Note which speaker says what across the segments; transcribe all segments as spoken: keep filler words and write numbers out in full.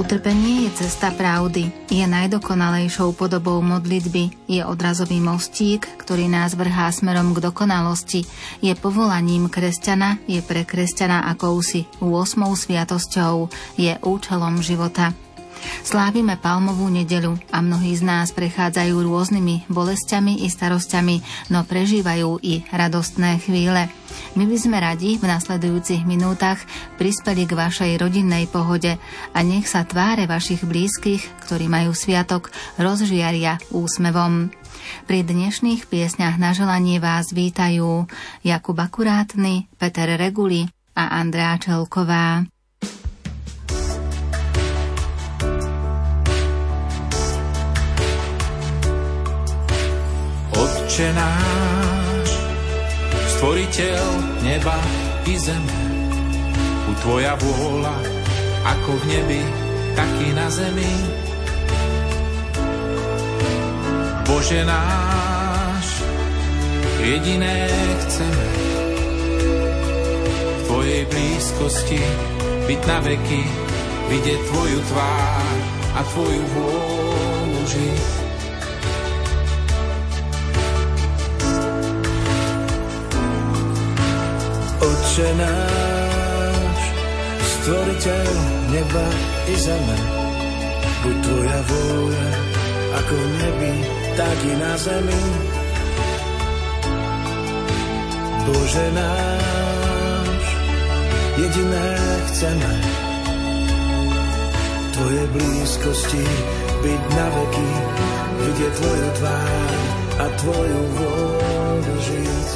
Speaker 1: Utrpenie je cesta pravdy, je najdokonalejšou podobou modlitby, je odrazový mostík, ktorý nás vrhá smerom k dokonalosti, je povolaním kresťana, je pre kresťana akousi ôsmou sviatosťou, je účelom života. Slávime Palmovú nedeľu a mnohí z nás prechádzajú rôznymi bolestiami i starosťami, no prežívajú i radostné chvíle. My by sme radi v nasledujúcich minútach prispeli k vašej rodinnej pohode a nech sa tváre vašich blízkych, ktorí majú sviatok, rozžiaria úsmevom. Pri dnešných piesňach na želanie vás vítajú Jakub Akurátny, Peter Reguli a Andrea Čelková.
Speaker 2: Otče náš, stvoriteľ neba i zeme, u tvoja vôľa, ako v nebi, tak i na zemi. Bože náš, jediné chceme, v tvojej blízkosti byť na veky, vidieť tvoju tvár a tvoju vôľu žiť.
Speaker 3: Otče náš, stvoriteľ neba i zeme, buď tvoja vôľa, ako v nebi, tak i na zemi. Bože náš, jediné chceme, v tvojej blízkosti byť na veky, vidieť tvoju tvár a tvoju vôľu žiť.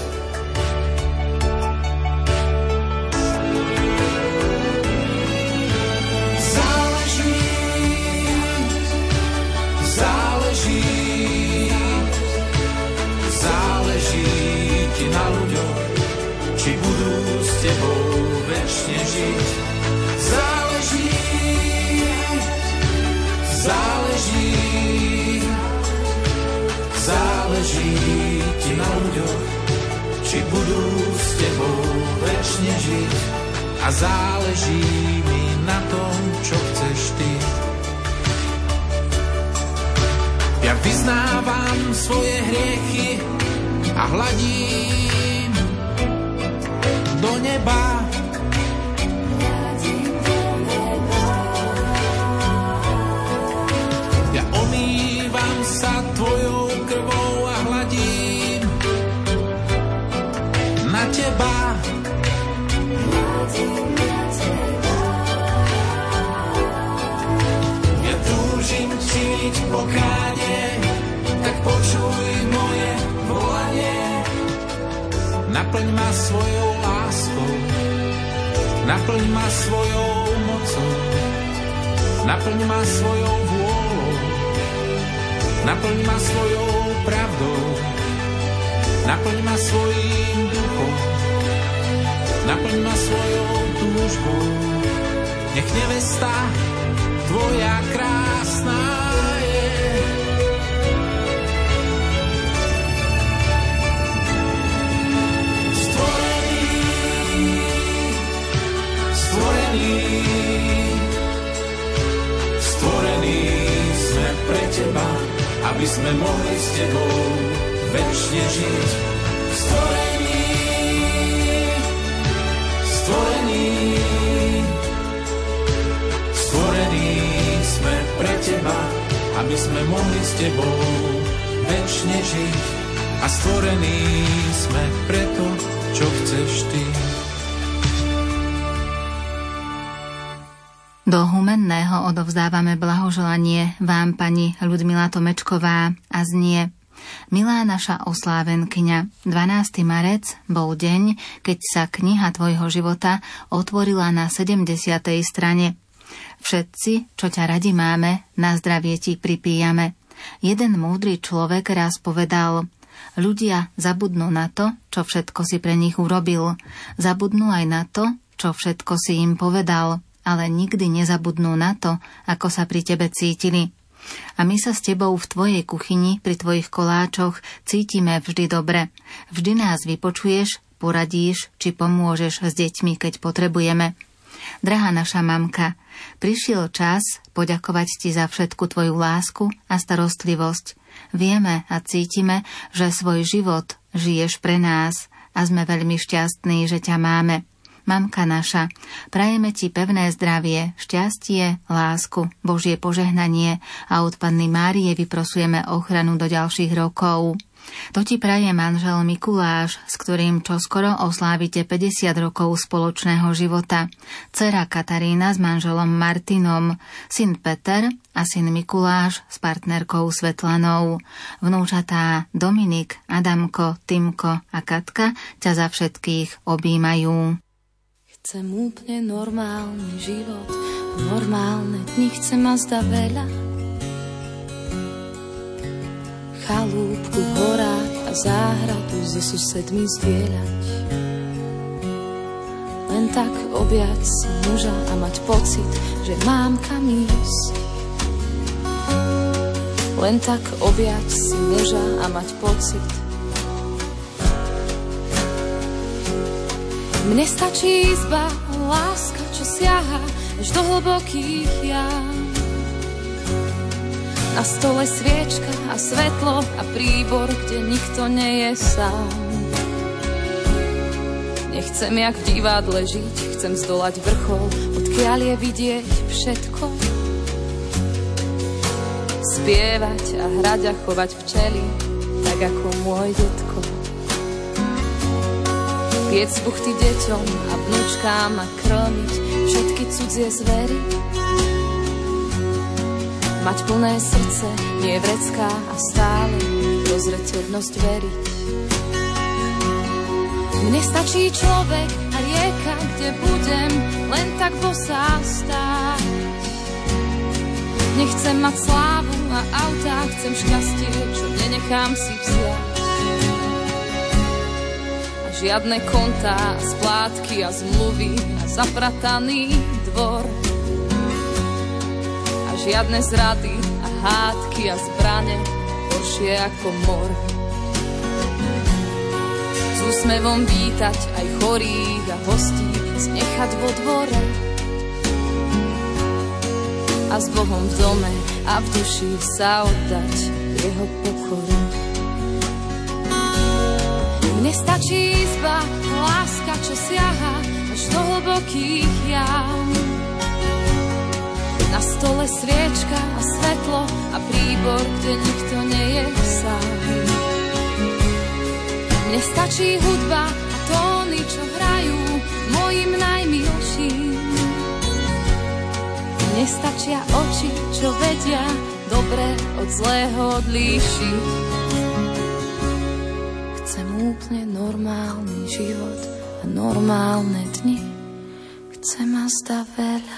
Speaker 2: Či budú s tebou večne žiť. Záleží, záleží, záleží ti na ľuďoch, či budú s tebou večne žiť. A záleží mi na tom, čo chceš ty. Ja vyznávam svoje hriechy a hladím do neba. Ja omývam sa tvojou krvou a hladím na teba. Ja túžim činiť pokánie, tak počuj moje volanie. Naplň ma svojou láskou, naplň ma svojou mocou, naplň ma svojou vôľou, naplň ma svojou pravdou, naplň ma svojím duchom, naplň ma svojou túžbou. Nech nevesta tvoja krásna je. Stvorení sme pre teba, aby sme mohli s tebou večne žiť. Stvorení, stvorení, stvorení sme pre teba, aby sme mohli s tebou večne žiť. A stvorení sme pre to, čo chceš ty.
Speaker 1: Do Humenného odovzdávame blahoželanie vám, pani Ľudmila Tomečková, a znie: Milá naša oslávenkyňa, dvanásteho marca bol deň, keď sa kniha tvojho života otvorila na sedemdesiatej strane. Všetci, čo ťa radi máme, na zdravie ti pripíjame. Jeden múdry človek raz povedal: ľudia zabudnú na to, čo všetko si pre nich urobil. Zabudnú aj na to, čo všetko si im povedal, ale nikdy nezabudnú na to, ako sa pri tebe cítili. A my sa s tebou v tvojej kuchyni, pri tvojich koláčoch cítime vždy dobre. Vždy nás vypočuješ, poradíš, či pomôžeš s deťmi, keď potrebujeme. Drahá naša mamka, prišiel čas poďakovať ti za všetku tvoju lásku a starostlivosť. Vieme a cítime, že svoj život žiješ pre nás a sme veľmi šťastní, že ťa máme. Mamka naša, prajeme ti pevné zdravie, šťastie, lásku, Božie požehnanie a od Panny Márie vyprosujeme ochranu do ďalších rokov. To ti praje manžel Mikuláš, s ktorým čoskoro oslávite päťdesiat rokov spoločného života. Dcera Katarína s manželom Martinom, syn Peter a syn Mikuláš s partnerkou Svetlanou. Vnúčatá Dominik, Adamko, Timko a Katka ťa za všetkých objímajú.
Speaker 4: Chcem úplne normálny život, normálne dni, chcem a zda veľa. Chalúbku v horách a záhradu so susedmi zdieľať. Len tak objať si muža a mať pocit, že mám kam ísť. Len tak objať si muža a mať pocit. Mne stačí izba, láska, čo siaha až do hlbokých jam. Na stole sviečka a svetlo a príbor, kde nikto nie je sám. Nechcem jak v divadle žiť, chcem zdolať vrchol, odkiaľ je vidieť všetko. Spievať a hrať a chovať včely, tak ako môj detko. Piec buchty deťom a vnúčkám a krmiť všetky cudzie zvery. Mať plné srdce, nie vrecká a stále dozreteľnosť veriť. Mne stačí človek a rieka, kde budem len tak bosá stáť. Nechcem mať slávu a autá, chcem šťastie, čo nenechám si vziať. A žiadne kontá, splátky a zmluvy a zaprataný dvor. Žiadne zrady a hádky a zbrane, horšie ako mor. S úsmevom vítať aj chorých a hostí, znechať vo dvore. A s Bohom v dome a v duši sa oddať jeho pokoru. Mne stačí izba, láska, čo siaha až do hlbokých jam. Na stole sviečka a svetlo a príbor, kde nikto nie je sám. Mne stačí hudba a tóny, čo hrajú mojim najmilším. Mne stačia oči, čo vedia dobre od zlého odlíšiť. Chcem úplne normálny život a normálne dni. Chcem a zda veľa.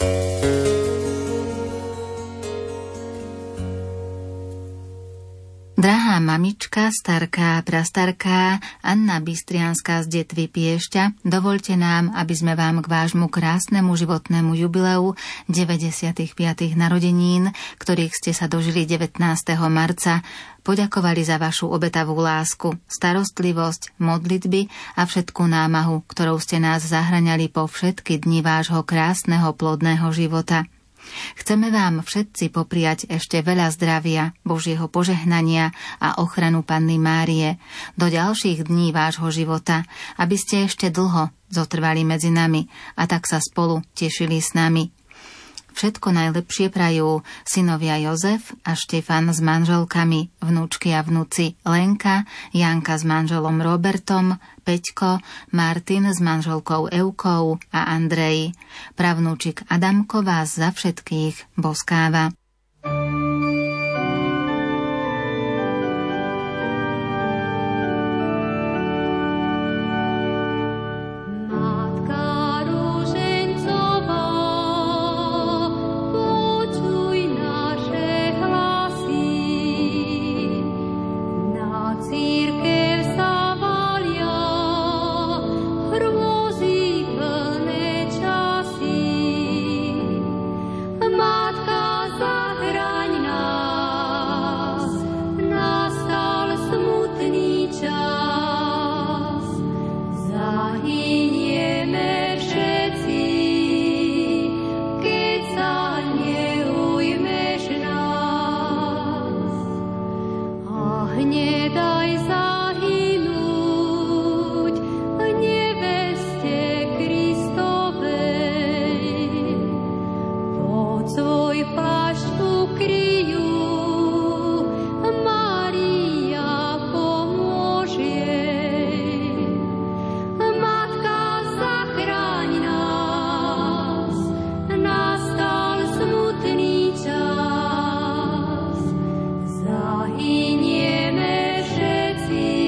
Speaker 1: Drahá mamička, starká, prastarká, Anna Bystrianská z Detvy Piešťa, dovoľte nám, aby sme vám k vášmu krásnemu životnému jubileu deväťdesiatych piatych narodenín, ktorých ste sa dožili devätnásteho marca, poďakovali za vašu obetavú lásku, starostlivosť, modlitby a všetku námahu, ktorou ste nás zahŕňali po všetky dni vášho krásneho plodného života. Chceme vám všetci popriať ešte veľa zdravia, Božieho požehnania a ochranu Panny Márie do ďalších dní vášho života, aby ste ešte dlho zotrvali medzi nami a tak sa spolu tešili s nami. Všetko najlepšie prajú synovia Jozef a Štefan s manželkami, vnúčky a vnúci Lenka, Janka s manželom Robertom, Peťko, Martin s manželkou Eukou a Andrej. Pravnúčik Adamko vás za všetkých boskáva.
Speaker 5: Matka za Zahynieme všetci.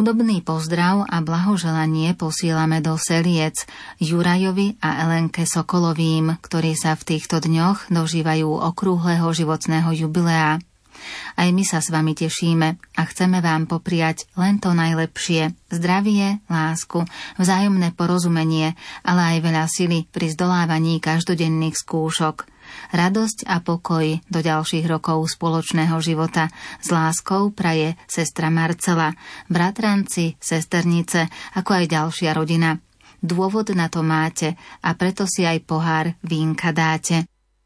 Speaker 1: Podobný pozdrav a blahoželanie posílame do Seliec Jurajovi a Elenke Sokolovým, ktorí sa v týchto dňoch dožívajú okrúhleho životného jubilea. Aj my sa s vami tešíme a chceme vám popriať len to najlepšie. Zdravie, lásku, vzájomné porozumenie, ale aj veľa sily pri zdolávaní každodenných skúšok. Radosť a pokoj do ďalších rokov spoločného života. S láskou praje sestra Marcela, bratranci, sesternice, ako aj ďalšia rodina. Dôvod na to máte a preto si aj pohár vínka dáte.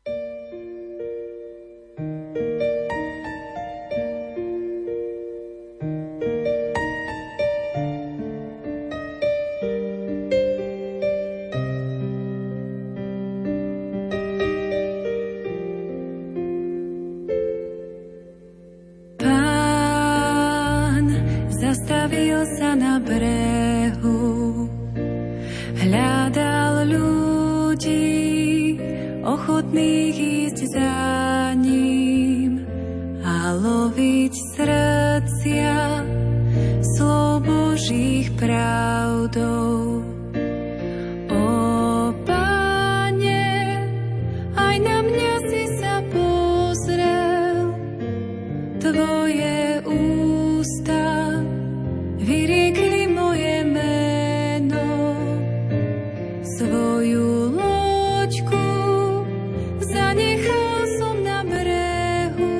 Speaker 5: Zastavil sa na brehu, hľadal ľudí, ochotných ísť za ním a loviť srdcia slov Božích pravdou. O Páne, aj na mňa si sa pozrel, tvoje ústa vyriekli moje meno, svoju loďku zanechal som na brehu,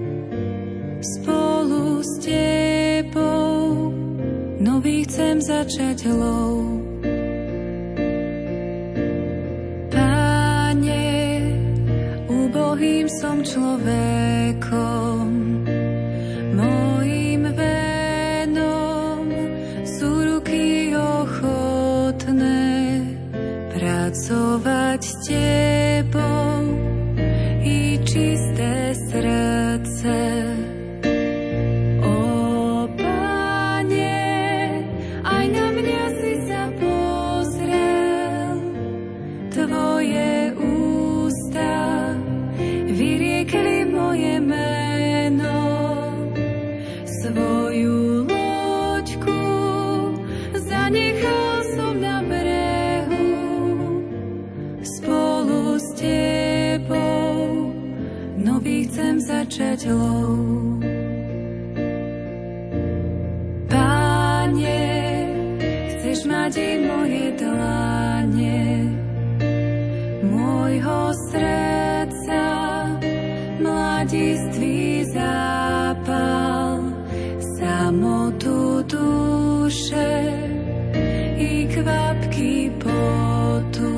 Speaker 5: spolu s tebou nový chcem začať lov. Páne, úbohým som človekom, mojím venom sú ruky ochotné pracovať s tebou i čisté srdce. O Páne, aj na mňa si sa pozrel, tvoje ústa vyriekli moje meno, svoju loďku zanechal som na brehu, spolu s tebou nový chcem začať lov. Páne, chceš mať i moje dlane, môjho srdca mladistvý zápal, samotu duše i kvapky potu.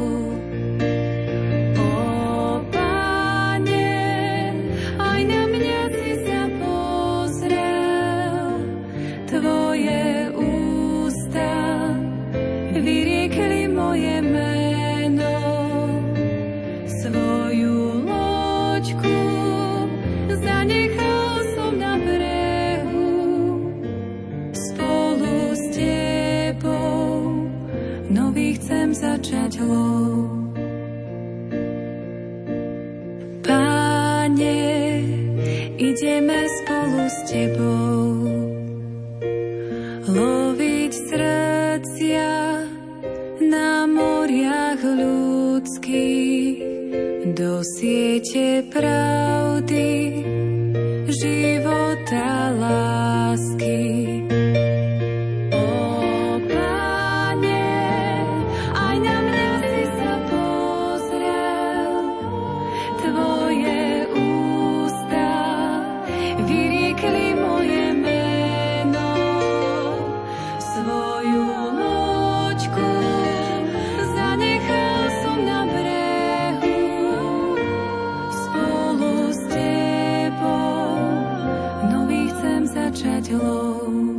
Speaker 5: O Páne, aj na mňa si sa pozrel, tvoje ústa vyriekli moje meno, svoju loďku zanechal som na brehu, spolu s tebou nový chcem začať lov. Páne, ideme spolu s tebou loviť srdcia na moriach ľudských, do siete pravdy, života, lásky. O Páne, aj na mňa si sa pozrel, tvoje ústa vyriekli moje meno, svoju loďku zanechal som na brehu, spolu s tebou nový chcem začať lov.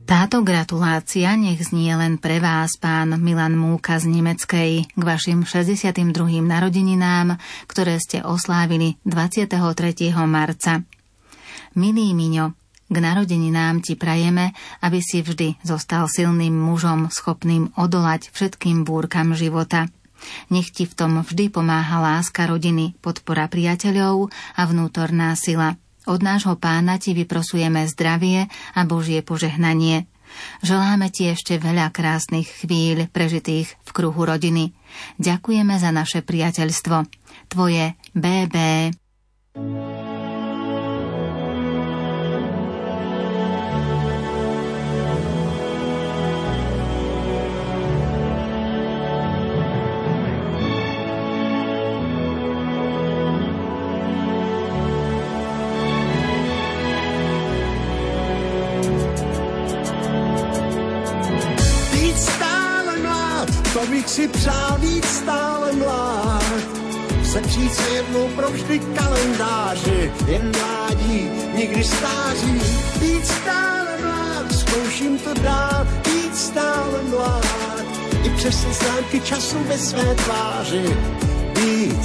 Speaker 1: Táto gratulácia nech znie len pre vás, pán Milan Múka z Nemeckej, k vašim šesťdesiatym druhým narodeninám, ktoré ste oslávili dvadsiateho tretieho marca. Milý Miňo, k narodeninám ti prajeme, aby si vždy zostal silným mužom, schopným odolať všetkým búrkam života. Nech ti v tom vždy pomáha láska rodiny, podpora priateľov a vnútorná sila. Od nášho Pána ti vyprosujeme zdravie a Božie požehnanie. Želáme ti ešte veľa krásnych chvíľ prežitých v kruhu rodiny. Ďakujeme za naše priateľstvo. Tvoje bé bé.
Speaker 3: To bych si přál víc stále mlád, sepřít se jednou provždy kalendáři, jen mládí, nikdy stáří, víc stále mlád, zkouším to dál, víc stále mlád, i přes známky času ve své tváři, být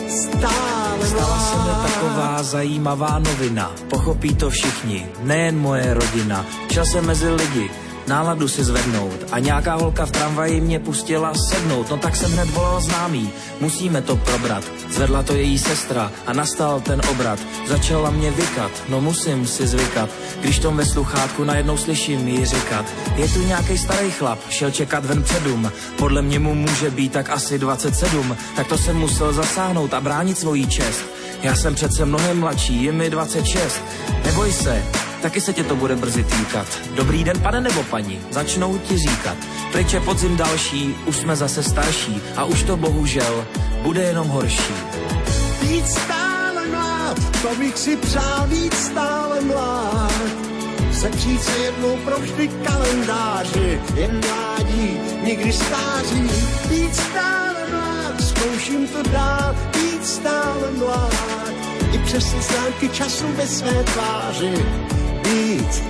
Speaker 3: stále mlád.
Speaker 6: Stala se mi taková zajímavá novina, pochopí to všichni, nejen moje rodina, šel jsem mezi lidi, náladu si zvednout a nějaká holka v tramvaji mě pustila sednout, no tak jsem hned volal známý, musíme to probrat. Zvedla to její sestra a nastal ten obrat, začala mě vykat, no musím si zvykat, když tom ve sluchátku najednou slyším jí říkat. Je tu nějaký starý chlap, šel čekat ven předum, podle mě mu může být tak asi dvacet sedm, tak to jsem musel zasáhnout a bránit svojí čest. Já jsem přece mnohem mladší, je mi dvacet šest, neboj se, taky se tě to bude brzy týkat. Dobrý den, pane nebo paní, začnou ti říkat. Pryč je podzim další, už jsme zase starší a už to bohužel bude jenom horší.
Speaker 3: Víc stále mlád, to bych si přál víc stále mlád. Sepřít se jednou provždy kalendáři, jen mládí, nikdy stáří. Víc stále mlád, zkouším to dál, víc stále mlád. I přes známky času ve své tváři. Být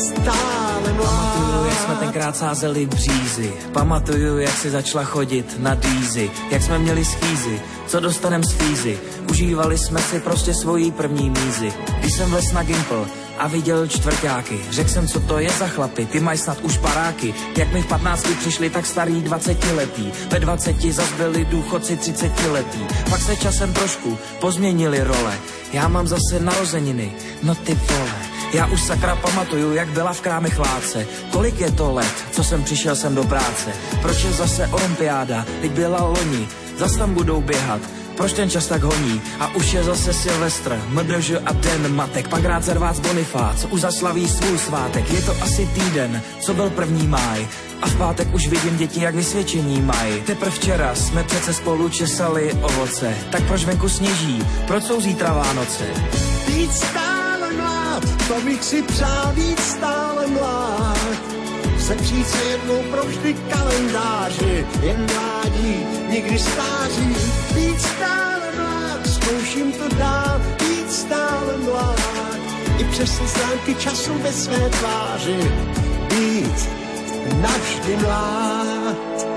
Speaker 3: stále mlád.
Speaker 6: Pamatuju, jak jsme tenkrát sázeli břízy, pamatuju, jak si začala chodit na dýzy, jak jsme měli schýzy, co dostanem z fízy, užívali jsme si prostě svojí první mízy. Když jsem vlez na Gimpl a viděl čtvrťáky, řekl jsem, co to je za chlapy, ty mají snad už paráky, jak mi v patnácti přišli tak starý dvacetiletí, ve dvaceti zas byli důchodci třicetiletí, pak se časem trošku pozměnili role, já mám zase narozeniny, no ty vole. Já už sakra pamatuju, jak byla v kráme chládce. Kolik je to let, co jsem přišel sem do práce? Proč je zase olympiáda, teď byla loni, zas tam budou běhat. Proč ten čas tak honí? A už je zase Silvestr, M D Ž a den matek, pak rád Zervác Bonifác, už zaslaví svůj svátek. Je to asi týden, co byl první máj, a v pátek už vidím děti, jak vysvědčení mají. Teprv včera jsme přece spolu česali ovoce, tak proč venku sněží, proč jsou zítra Vánoce?
Speaker 3: Víc stále mlád, to bych si přál víc stále mlád. Sepřít se jednou provždy kalendáři, jen mládí, nikdy stáří. Víc stále mlád, zkouším to dál, víc stále mlád. I přes známky času ve své tváři, být navždy mlád.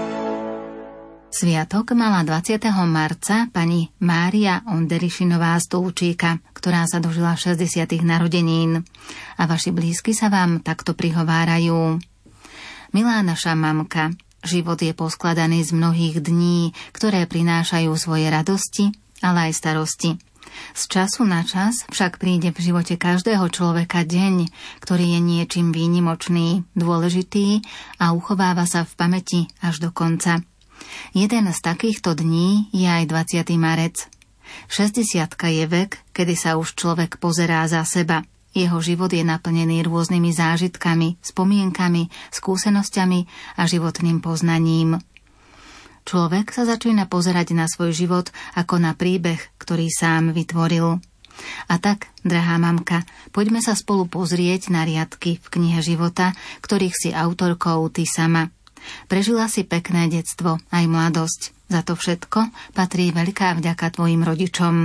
Speaker 1: Sviatok mala dvadsiateho marca pani Mária Onderišinová z Tulčíka, ktorá sa dožila šesťdesiatych narodenín. A vaši blízky sa vám takto prihovárajú. Milá naša mamka, život je poskladaný z mnohých dní, ktoré prinášajú svoje radosti, ale aj starosti. Z času na čas však príde v živote každého človeka deň, ktorý je niečím výnimočný, dôležitý a uchováva sa v pamäti až do konca. Jeden z takýchto dní je aj dvadsiaty marec. šesťdesiatka je vek, kedy sa už človek pozerá za seba. Jeho život je naplnený rôznymi zážitkami, spomienkami, skúsenosťami a životným poznaním. Človek sa začína pozerať na svoj život ako na príbeh, ktorý sám vytvoril. A tak, drahá mamka, poďme sa spolu pozrieť na riadky v knihe života, ktorých si autorkou ty sama. Prežila si pekné detstvo, aj mladosť. Za to všetko patrí veľká vďaka tvojim rodičom.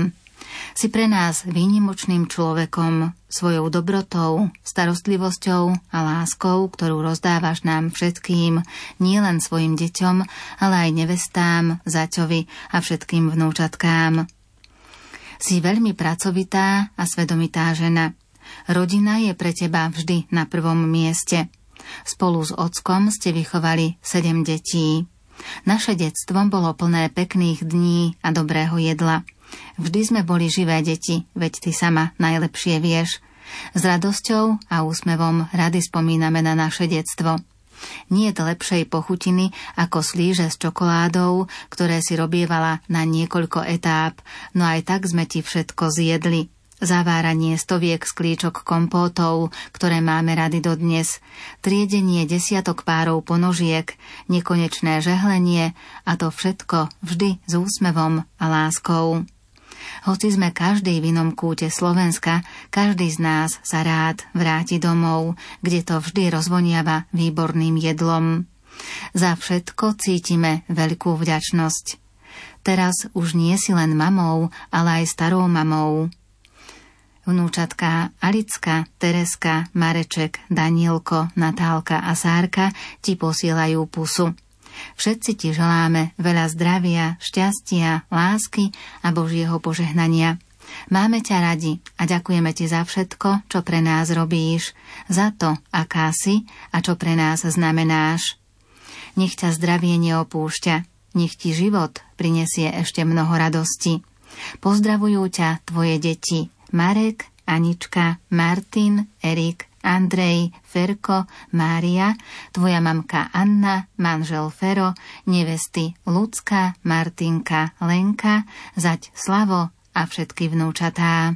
Speaker 1: Si pre nás výnimočným človekom, svojou dobrotou, starostlivosťou a láskou, ktorú rozdávaš nám všetkým, nielen svojim deťom, ale aj nevestám, zaťovi a všetkým vnúčatkám. Si veľmi pracovitá a svedomitá žena. Rodina je pre teba vždy na prvom mieste. Spolu s ockom ste vychovali sedem detí. Naše detstvo bolo plné pekných dní a dobrého jedla. Vždy sme boli živé deti, veď ty sama najlepšie vieš. S radosťou a úsmevom rady spomíname na naše detstvo. Nie je to lepšej pochutiny ako slíže s čokoládou, ktoré si robievala na niekoľko etáp, no aj tak sme ti všetko zjedli. Zaváranie stoviek sklíčok kompótov, ktoré máme rady dodnes, triedenie desiatok párov ponožiek, nekonečné žehlenie a to všetko vždy s úsmevom a láskou. Hoci sme každý v inom kúte Slovenska, každý z nás sa rád vráti domov, kde to vždy rozvoniava výborným jedlom. Za všetko cítime veľkú vďačnosť. Teraz už nie si len mamou, ale aj starou mamou. Vnúčatká Alicka, Tereska, Mareček, Danielko, Natálka a Sárka ti posielajú pusu. Všetci ti želáme veľa zdravia, šťastia, lásky a Božieho požehnania. Máme ťa radi a ďakujeme ti za všetko, čo pre nás robíš, za to, aká si a čo pre nás znamenáš. Nech ťa zdravie neopúšťa, nech ti život prinesie ešte mnoho radosti. Pozdravujú ťa tvoje deti Marek, Anička, Martin, Erik, Andrej, Ferko, Mária, tvoja mamka Anna, manžel Fero, nevesty Lucka, Martinka, Lenka, zať Slavo a všetky vnúčatá.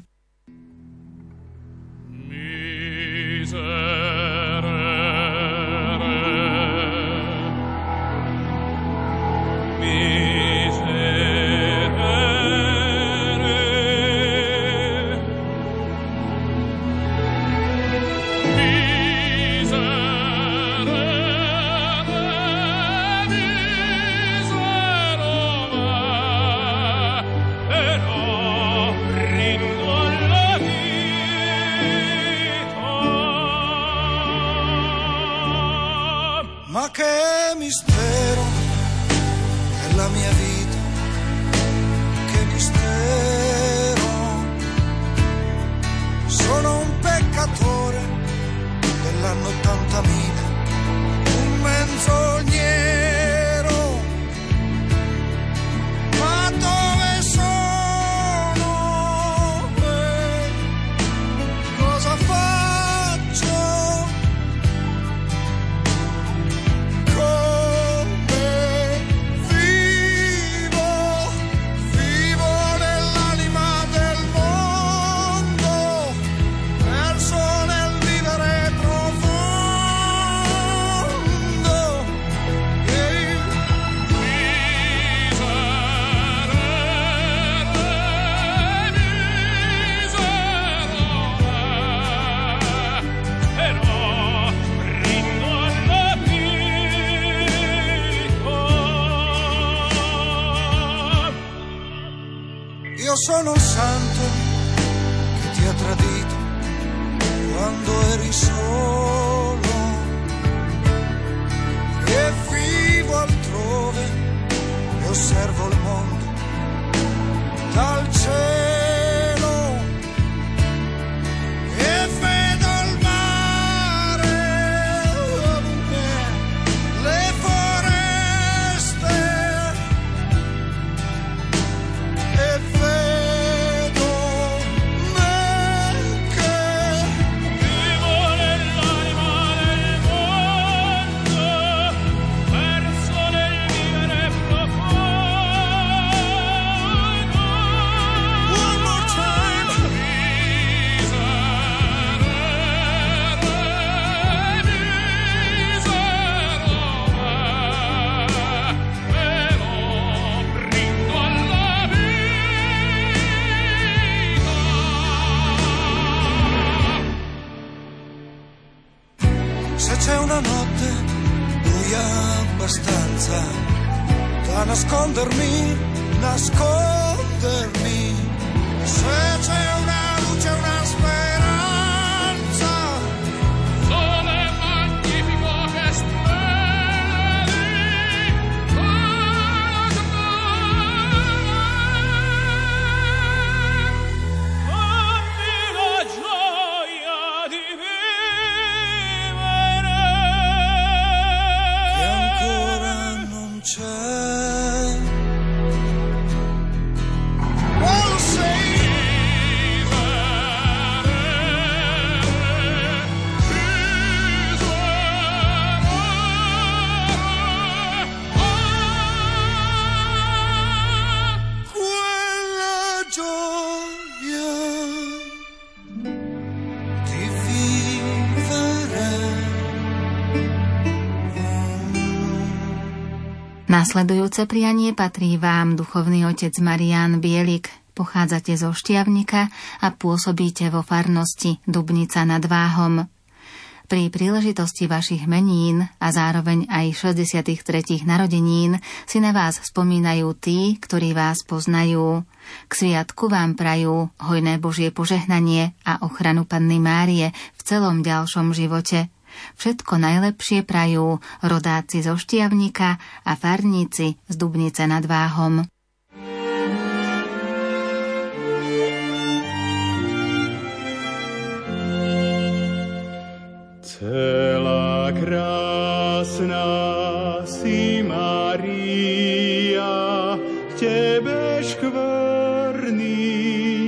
Speaker 7: Ma che mistero è la mia vita, che mistero. Sono un peccatore dell'anno ottantamila, un menzognero. Ma dove sono? Eh, cosa faccio? Sono un santo che ti ha tradito quando eri solo e vivo altrove e osservo il mondo dal cielo e vedo il mare, le foreste e vedo c'è una notte buia abbastanza da nascondermi, nascondermi Se c'è una luce, una speranza,
Speaker 8: sole magnifico che splendi, dammi la gioia di vivere,
Speaker 7: che ancora non c'è. All say quella gioia di vivere.
Speaker 1: Nasledujúce prianie patrí vám, duchovný otec Marián Bielik. Pochádzate zo Štiavnika a pôsobíte vo farnosti Dubnica nad Váhom. Pri príležitosti vašich menín a zároveň aj šesťdesiatych tretích narodenín si na vás spomínajú tí, ktorí vás poznajú. K sviatku vám prajú hojné Božie požehnanie a ochranu Panny Márie v celom ďalšom živote. Všetko najlepšie prajú rodáci zo Štiavnika a farníci z Dubnice nad Váhom.
Speaker 9: Celá krásna si Mária, k tebe škvrny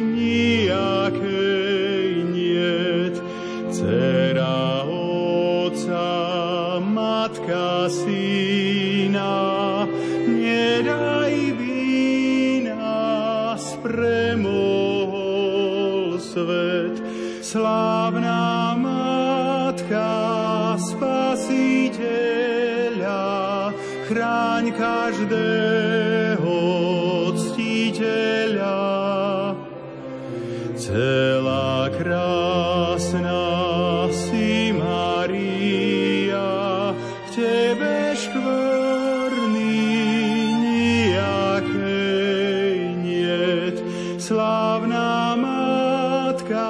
Speaker 9: nijakej niet. Dcera Otca, matka Syna, nedaj by nás premohol svet. Slávna Matka Spasiteľa, chráň každého ctiteľa. Celá krásna si Mária, k tebe škvrny nijakej niet. Slávna Matka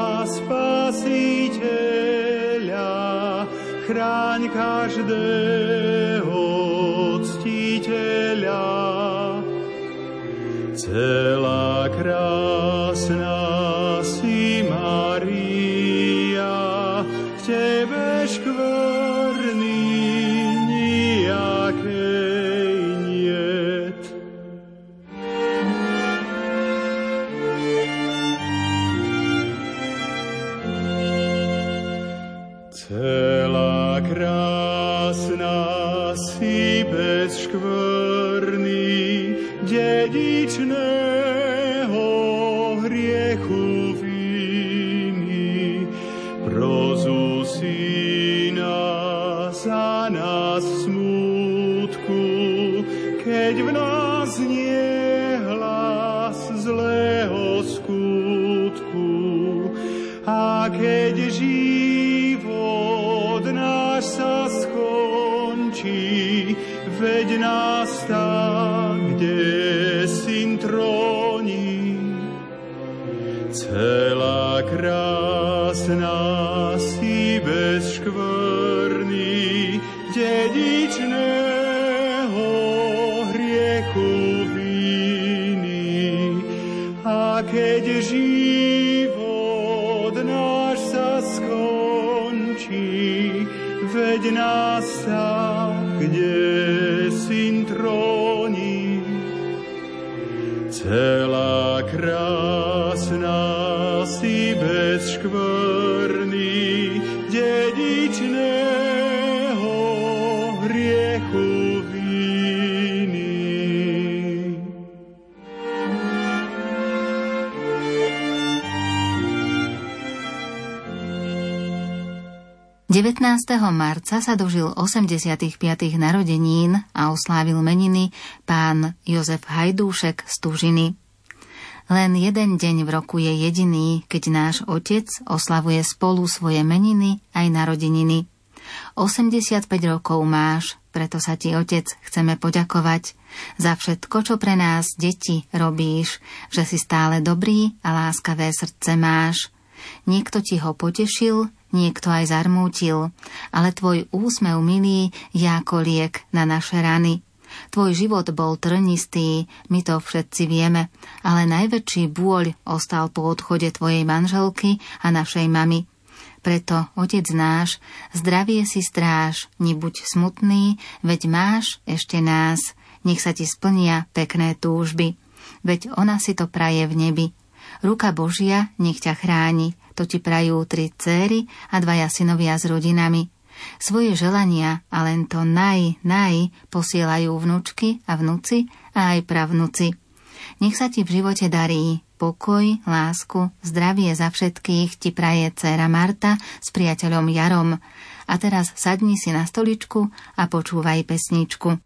Speaker 9: Spasiteľa, chráň každého ctiteľa. Celá krásna si Mária, k tebe škvrny nijakej niet. Celá krásna si bez škvrny, dedičného hriechu viny. Prozu Syna za nás v smútku, keď v nás nie hlas zlého skutku. A keď život náš sa skončí, veď nás tam, kde Syn tróni. Celá krásna si bez škvrny, dedičného hriechu viny. A keď život náš sa skončí, veď nás tam, kde Syn tróni. Celá krásna si bez škvrny, dedičného hriechu viny.
Speaker 1: devätnásteho marca sa dožil osemdesiatych piatych narodenín a oslávil meniny pán Jozef Hajdúšek z Tužiny. Len jeden deň v roku je jediný, keď náš otec oslavuje spolu svoje meniny aj narodeniny. osemdesiatpäť rokov máš, Preto sa ti, Otec, chceme poďakovať za všetko, čo pre nás, deti, robíš, že si stále dobrý a láskavé srdce máš. Niekto ti ho potešil, niekto aj zarmútil, ale tvoj úsmev, milý, je ako liek na naše rany. Tvoj život bol trnistý, my to všetci vieme, ale najväčší bôľ ostal po odchode tvojej manželky a našej mamy. Preto, Otec náš, zdravie si stráž, nebuď smutný, veď máš ešte nás. Nech sa ti splnia pekné túžby, veď ona si to praje v nebi. Ruka Božia nech ťa chráni, to ti prajú tri céry a dvaja synovia s rodinami. Svoje želania a len to naj, naj posielajú vnúčky a vnúci a aj pravnúci. Nech sa ti v živote darí, pokoj, lásku, zdravie za všetkých ti praje dcéra Marta s priateľom Jarom. A teraz sadni si na stoličku a počúvaj pesničku.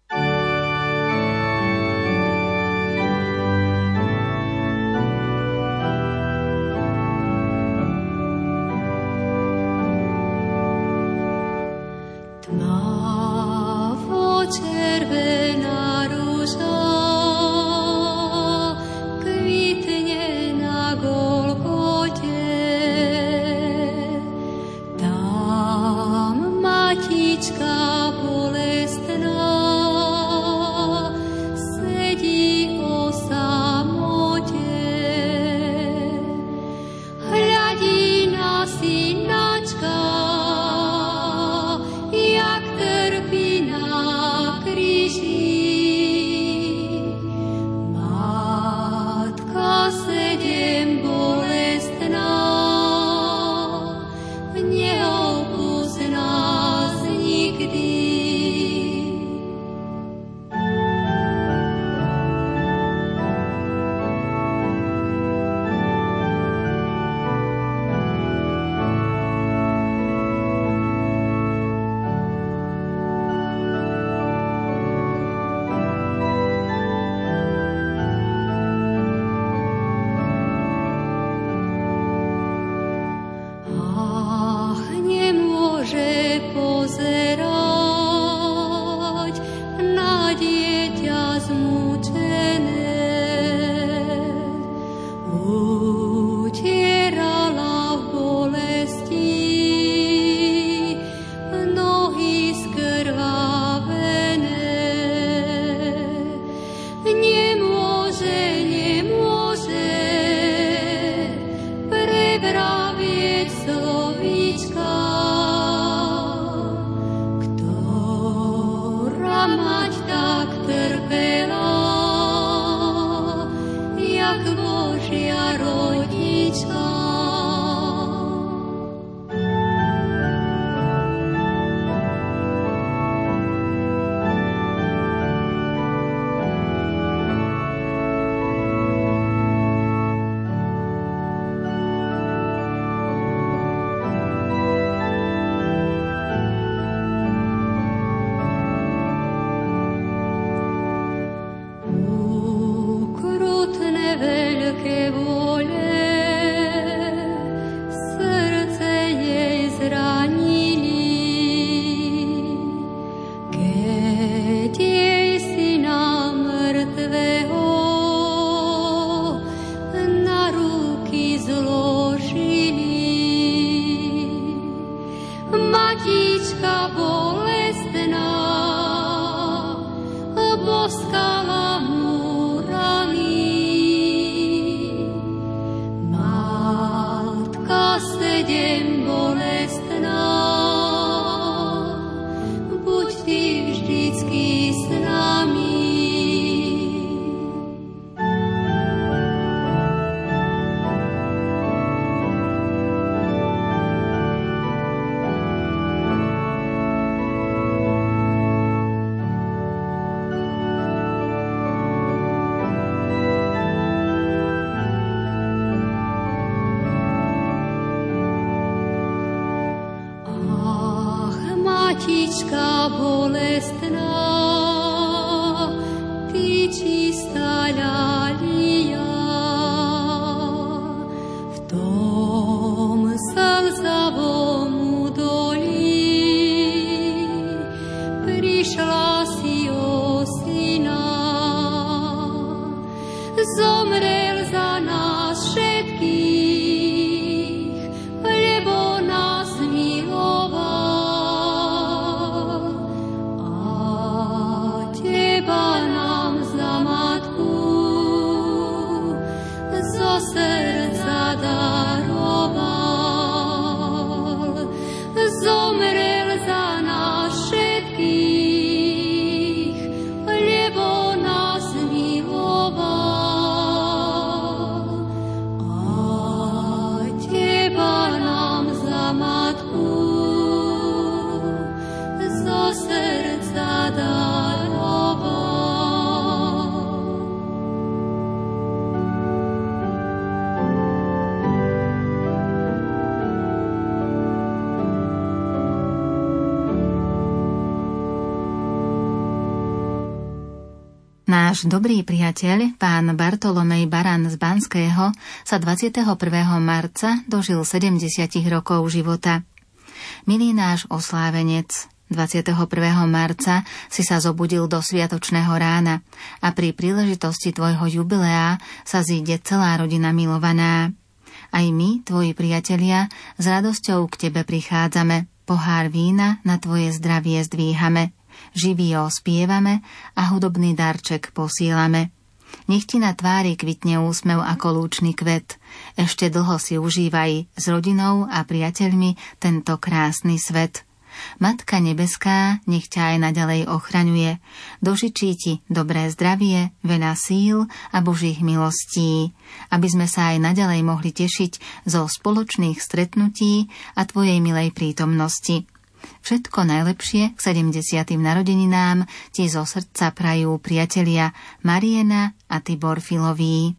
Speaker 5: Tmavo červená rúža kvitne na Golgote. Tam matička bolestná sedí o samote. Hľadí na synáčka, jak trpí na kríži. Matka sedem bolestná, neopúzná nikdy. Ach, nemôže pozerať na dieťa zmúčené. Utierala v bolesti nohy skrvavené. Nemôže, nemôže prevravieť slovíčka, ktorá mať tak trpela, jak Božia rodička. Ukrutné veľké bole srdce jej zranili, keď jej syna mŕtvého na ruky zložili. Matička bolestná boskala mu rany. Matka sedem bolestná, buď ty vždycky s nami. Ach, matička bolestná, ty čistá ľalia, v tom slzavom údolí pri
Speaker 1: Náš dobrý priateľ, pán Bartolomej Baran z Banského, sa dvadsiateho prvého marca dožil sedemdesiat rokov života. Milý náš oslávenec, dvadsiateho prvého marca si sa zobudil do sviatočného rána a pri príležitosti tvojho jubilea sa zíde celá rodina milovaná. Aj my, tvoji priatelia, s radosťou k tebe prichádzame, pohár vína na tvoje zdravie zdvíhame. Živio spievame a hudobný darček posielame. Nech ti na tvári kvitne úsmev ako lúčny kvet. Ešte dlho si užívaj s rodinou a priateľmi tento krásny svet. Matka nebeská nech ťa aj naďalej ochraňuje. Dožičí ti dobré zdravie, veľa síl a Božích milostí, aby sme sa aj naďalej mohli tešiť zo spoločných stretnutí a tvojej milej prítomnosti. Všetko najlepšie k sedemdesiatym narodeninám ti zo srdca prajú priatelia Mariena a Tibor Filoví.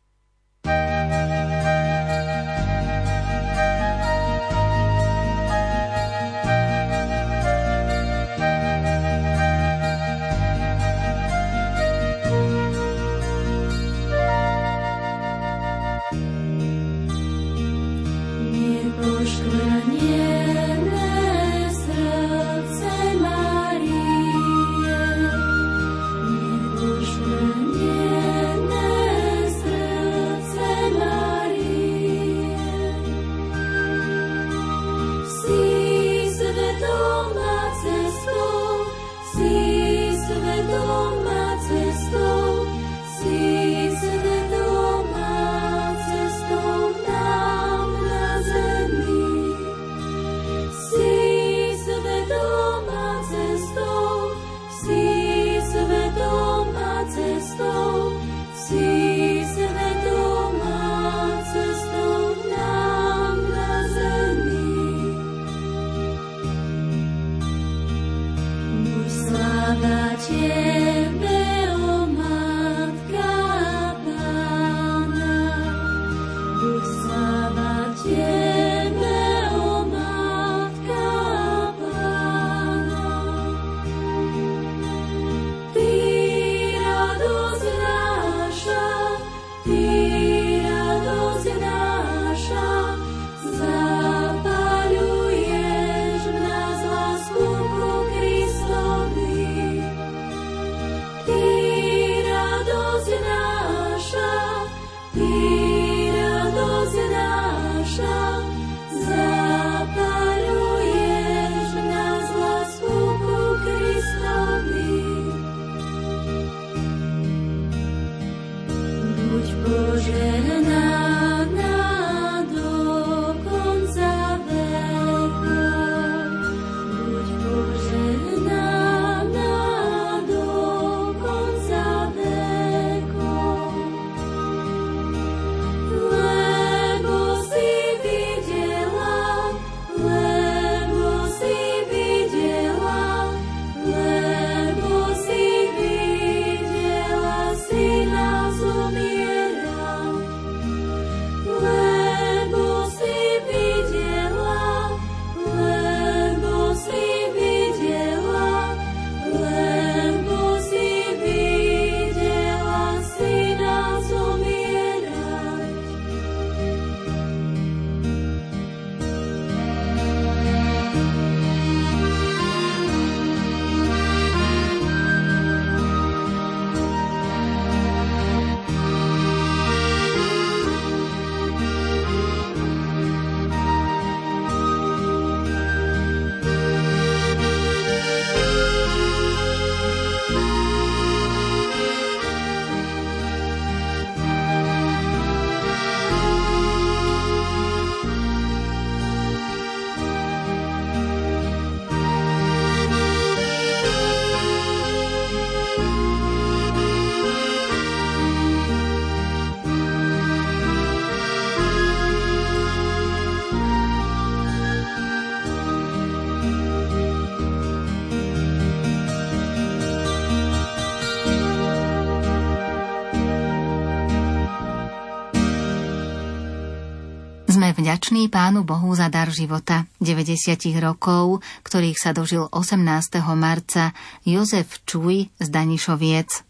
Speaker 1: Sme vďační Pánu Bohu za dar života, deväťdesiat rokov, ktorých sa dožil osemnásteho marca Jozef Čuj z Danišoviec.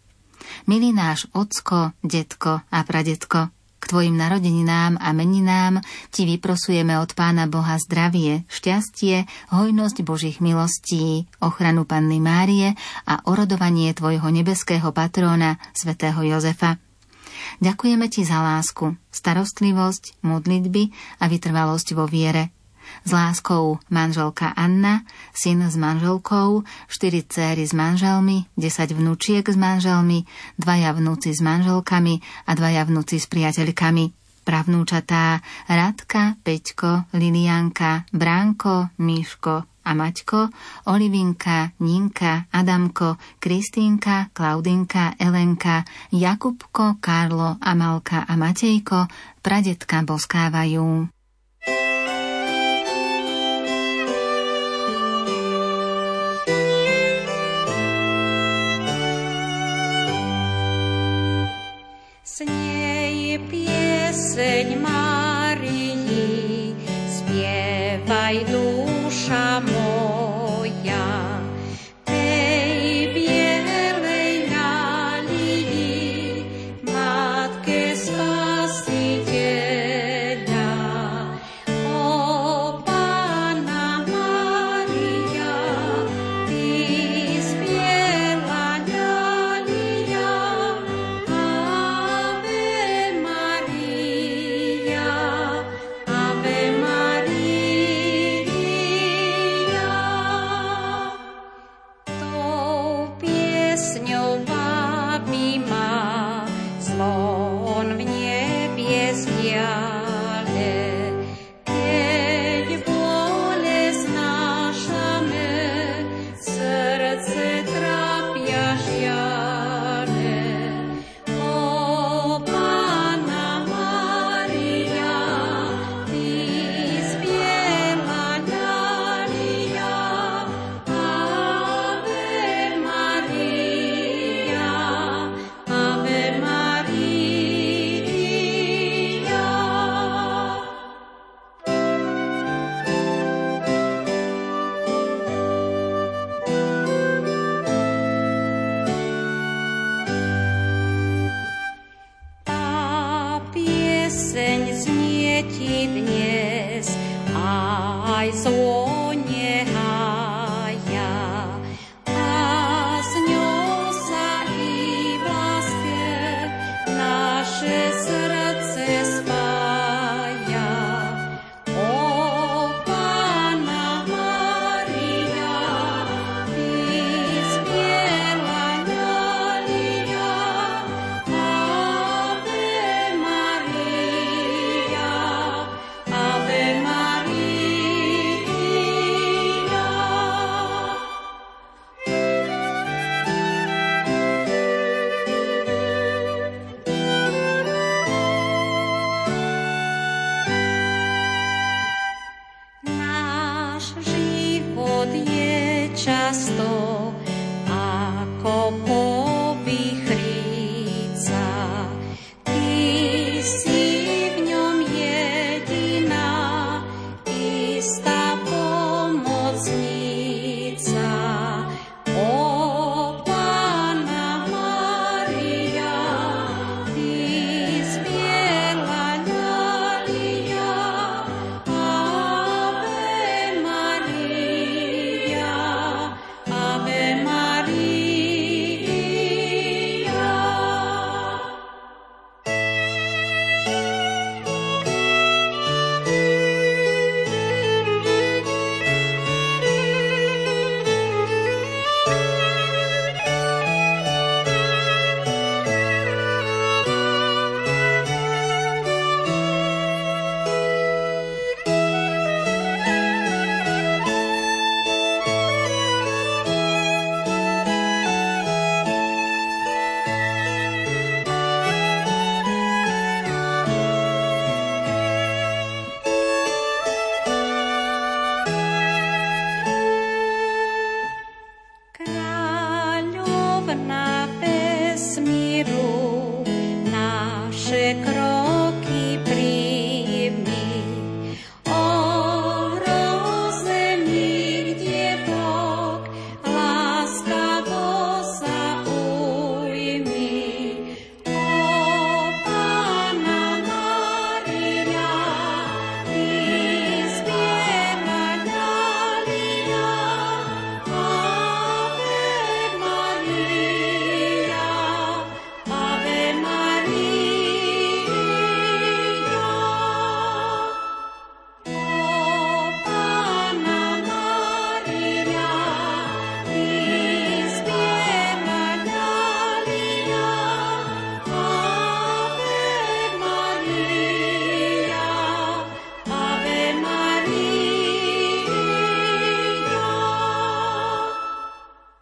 Speaker 1: Milý náš ocko, detko a pradetko, k tvojim narodeninám a meninám ti vyprosujeme od Pána Boha zdravie, šťastie, hojnosť Božích milostí, ochranu Panny Márie a orodovanie tvojho nebeského patróna, svätého Jozefa. Ďakujeme ti za lásku, starostlivosť, modlitby a vytrvalosť vo viere. S láskou manželka Anna, syn s manželkou, štyri céry s manželmi, desať vnúčiek s manželmi, dvaja vnúci s manželkami a dvaja vnúci s priateľkami. Pravnúčatá Radka, Peťko, Lilianka, Bránko, Míško a Maťko, Olivinka, Ninka, Adamko, Kristínka, Klaudinka, Elenka, Jakubko, Karlo, Amalka a Matejko pradetka boskávajú.
Speaker 10: Znieje pieseň Márii, spievaj duša moja, tej bielej lálii, Matke Spasiteľa. O Panna Mária, ty spieva ľalia, Ave Maria, Ave Maria. Tou piesňou vábi ma zvon v nebie zdiale, keď bole znášame, srdce trápia žiale. O Panna Mária, ty spieva ľalia, Ave Maria, Ave Maria. Tá pieseň znie ti dnes aj zvonie hája, a s ňou sa i v láske naše srdce spája. O Panna Mária, ty spieva ľalia, Ave Maria, Ave Maria. Náš život je často ako povychríca, ty si v ňom jediná, istá pomocnica. O Panna Mária, ty spieva ľalia, Ave Maria, Ave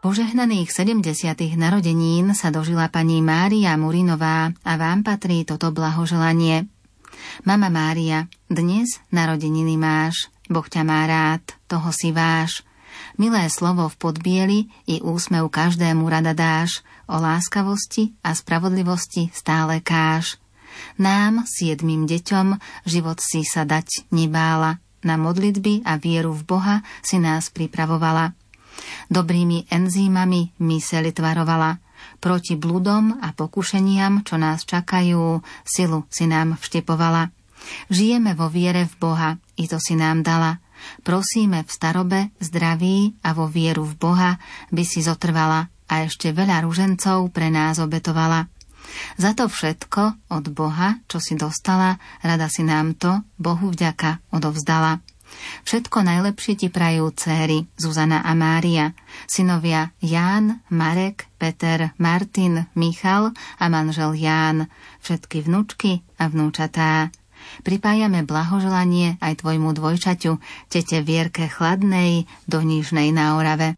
Speaker 1: Požehnaných sedemdesiatych narodenín sa dožila pani Mária Murinová a vám patrí toto blahoželanie. Mama Mária, dnes narodeniny máš, Boh ťa má rád, toho si váš. Milé slovo v podbieli i úsmev každému rada dáš, o láskavosti a spravodlivosti stále káž. Nám, siedmým deťom, život si sa dať nebála, na modlitby a vieru v Boha si nás pripravovala. Dobrými enzýmami myseľ tvarovala, proti bludom a pokušeniam, čo nás čakajú, silu si nám vštepovala. Žijeme vo viere v Boha, i to si nám dala. Prosíme v starobe, zdraví a vo vieru v Boha by si zotrvala a ešte veľa ružencov pre nás obetovala. Za to všetko od Boha, čo si dostala, rada si nám to, Bohu vďaka, odovzdala. Všetko najlepšie ti prajú céry Zuzana a Mária, synovia Ján, Marek, Peter, Martin, Michal a manžel Ján, všetky vnúčky a vnúčatá. Pripájame blahoželanie aj tvojmu dvojčaťu, tete Vierke Chladnej do Nížnej na Orave.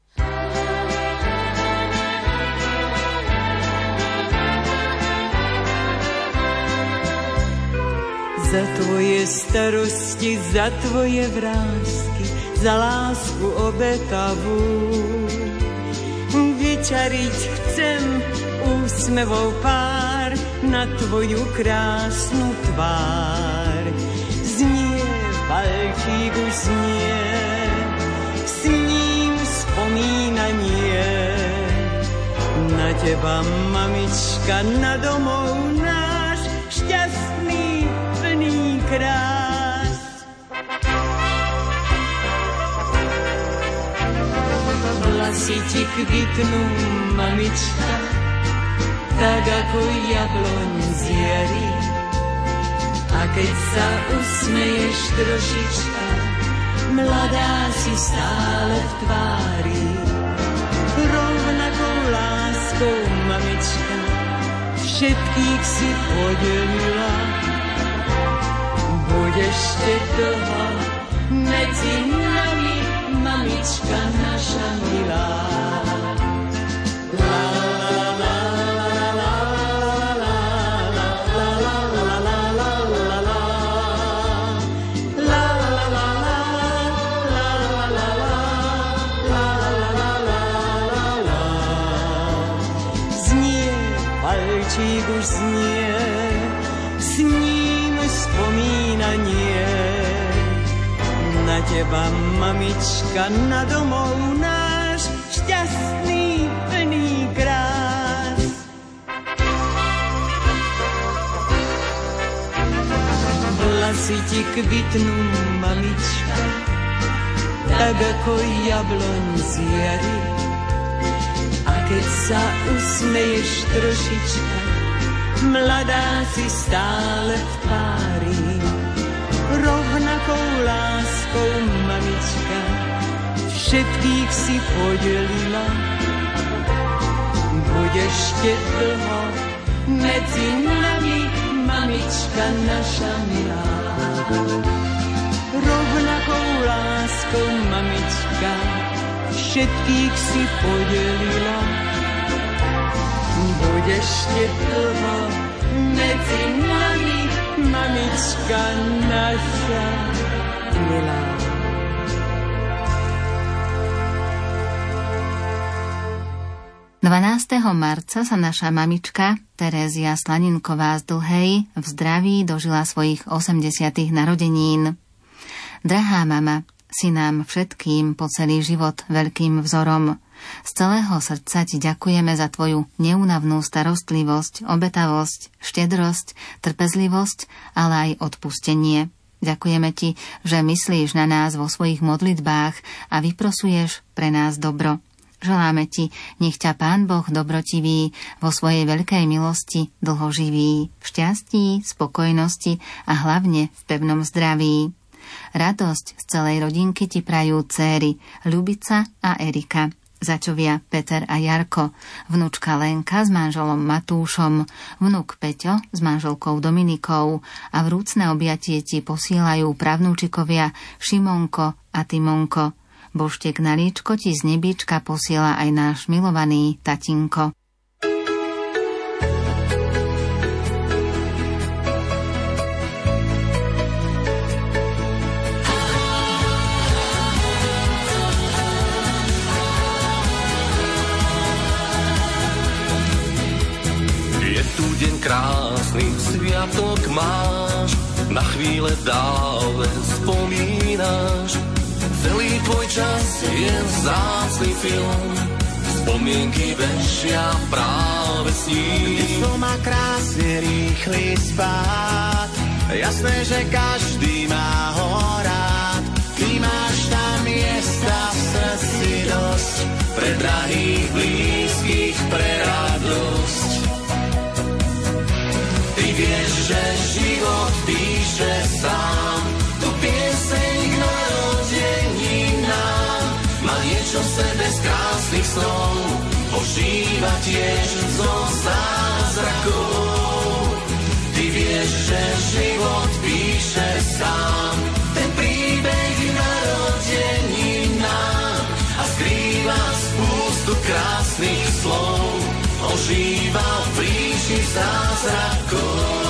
Speaker 11: Za tvoje starosti, za tvoje vrásky, za lásku obetavú. Vyčariť chcem úsmevou pár na tvoju krásnu tvár. Znie valčík už znie, s ním spomínanie na teba, mamička, na domov náš šťastný krás. Vlasy ti kvitnú, mamička, tak ako jabloň z jary. A keď sa usmeješ trošička, mladá si stále v tvári. Rovnakou láskou, mamička, všetkých si podelila. Budeš te dlho medzi nami, mamička naša milá. La la la la la la la la la la la la la. La la la la la la la la la. Znie, valčík už znie, s ním spomínanie na teba, mamička, na domov náš šťastný plný krás. Vlasy ti kvitnú, mamička, tak ako jabloň z jary. A keď sa usmeješ trošička, mladá si stále v tvári. Rovnakou láskou, mamička, všetkých si podelila. Budeš te dlho medzi nami, mamička naša milá. Rovnakou láskou, mamička, všetkých si podelila. Budeš te dlho medzi nami, mamička naša milá.
Speaker 1: dvanásteho marca sa naša mamička Terézia Slaninková z Dlhej v zdraví dožila svojich osemdesiatych narodenín. Drahá mama, si nám všetkým po celý život veľkým vzorom. Z celého srdca ti ďakujeme za tvoju neúnavnú starostlivosť, obetavosť, štedrosť, trpezlivosť, ale aj odpustenie. Ďakujeme ti, že myslíš na nás vo svojich modlitbách a vyprosuješ pre nás dobro. Želáme ti, nech ťa Pán Boh dobrotivý vo svojej veľkej milosti dlho živí, v šťastí, spokojnosti a hlavne v pevnom zdraví. Radosť z celej rodinky ti prajú céry Ľubica a Erika, začovia Peter a Jarko, vnúčka Lenka s manželom Matúšom, vnúk Peťo s manželkou Dominikou a vrúcne objatie ti posielajú pravnúčikovia Šimonko a Timonko. Božtek na líčko ti z nebíčka posiela aj náš milovaný tatinko.
Speaker 12: Je tu deň krásny, sviatok máš, na chvíle dávne spomínaš. Celý tvoj čas je vzácny film, spomienky vešia práve s ním.
Speaker 3: Mysl má krásne rýchly spád, jasné, že každý má ho rád. Ty máš tam miesta v srdci dosť, pre drahých, blízkych, pre radosť. Ty vieš, že život píše sám, tu pieseň k narodeninám. Má niečo v sebe z krásnych snov, ožíva tiež zo zázrakov. Ty vieš, že život píše sám, ten príbeh k narodeninám a skrýva spústu krásnych slov, ožíva v príši zázrakov.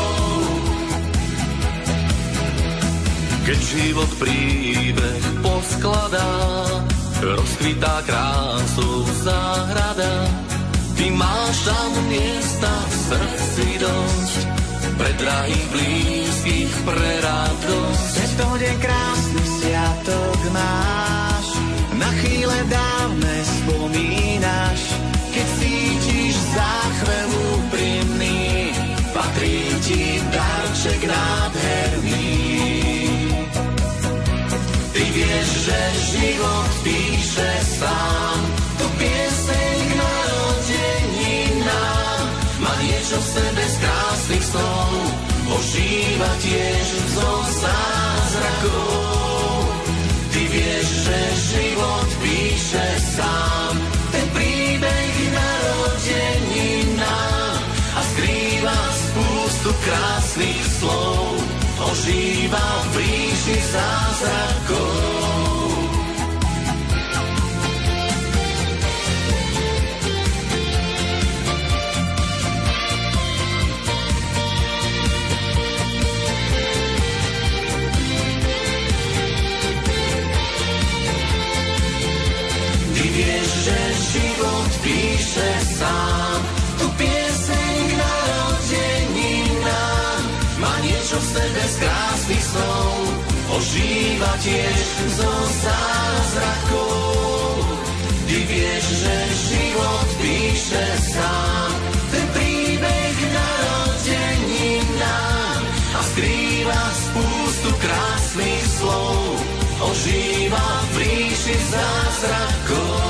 Speaker 3: Keď život príbeh poskladá, rozkvitá krásou záhrada, ty máš tam miesta v srdci dosť, pre drahých, blízkych, pre radosť. Keď to deň krásny sviatok máš, na chvíle dávne spomínaš. Keď cítiš záchvev úprimný, patrí ti darček nádherný. Ty vieš, že život píše sám, tu pieseň k narodeninám. Má niečo v sebe z krásnych snov, ožíva tiež zo zázrakov. Ty vieš, že život píše sám, ten príbeh k narodeninám a skrýva spústu krásnych slov, ožíva v príši zázrakov. Ty vieš, že život píše sám, tu pieseň k narodeninám. Má niečo v sebe z krásnych snov, ožíva tiež zo zázrakov. Ty vieš, že život píše sám, ten príbeh k narodeninám a skrýva spústu krásnych slov, ožíva v príši zázrakov.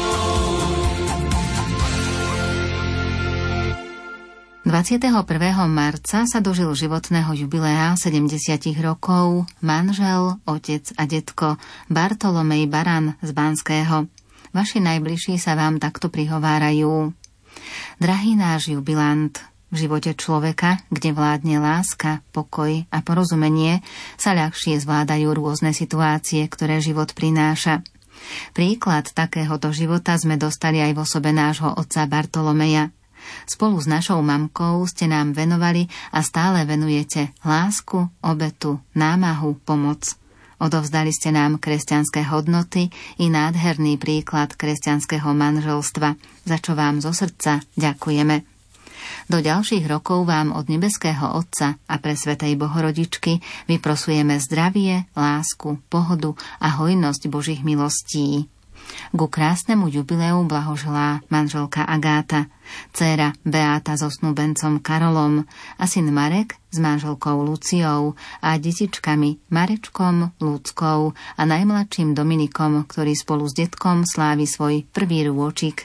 Speaker 1: dvadsiateho prvého marca sa dožil životného jubilea sedemdesiat rokov manžel, otec a detko Bartolomej Baran z Banského. Vaši najbližší sa vám takto prihovárajú. Drahý náš jubilant, v živote človeka, kde vládne láska, pokoj a porozumenie, sa ľahšie zvládajú rôzne situácie, ktoré život prináša. Príklad takéhoto života sme dostali aj v osobe nášho otca Bartolomeja. Spolu s našou mamkou ste nám venovali a stále venujete lásku, obetu, námahu, pomoc. Odovzdali ste nám kresťanské hodnoty i nádherný príklad kresťanského manželstva, za čo vám zo srdca ďakujeme. Do ďalších rokov vám od nebeského Otca a presvätej Bohorodičky vyprosujeme zdravie, lásku, pohodu a hojnosť Božích milostí. Ku krásnemu jubileu blahoželá manželka Agáta, dcéra Beáta so snúbencom Karolom a syn Marek s manželkou Luciou a detičkami Marečkom, Luckou a najmladším Dominikom, ktorý spolu s detkom slávi svoj prvý rôčik.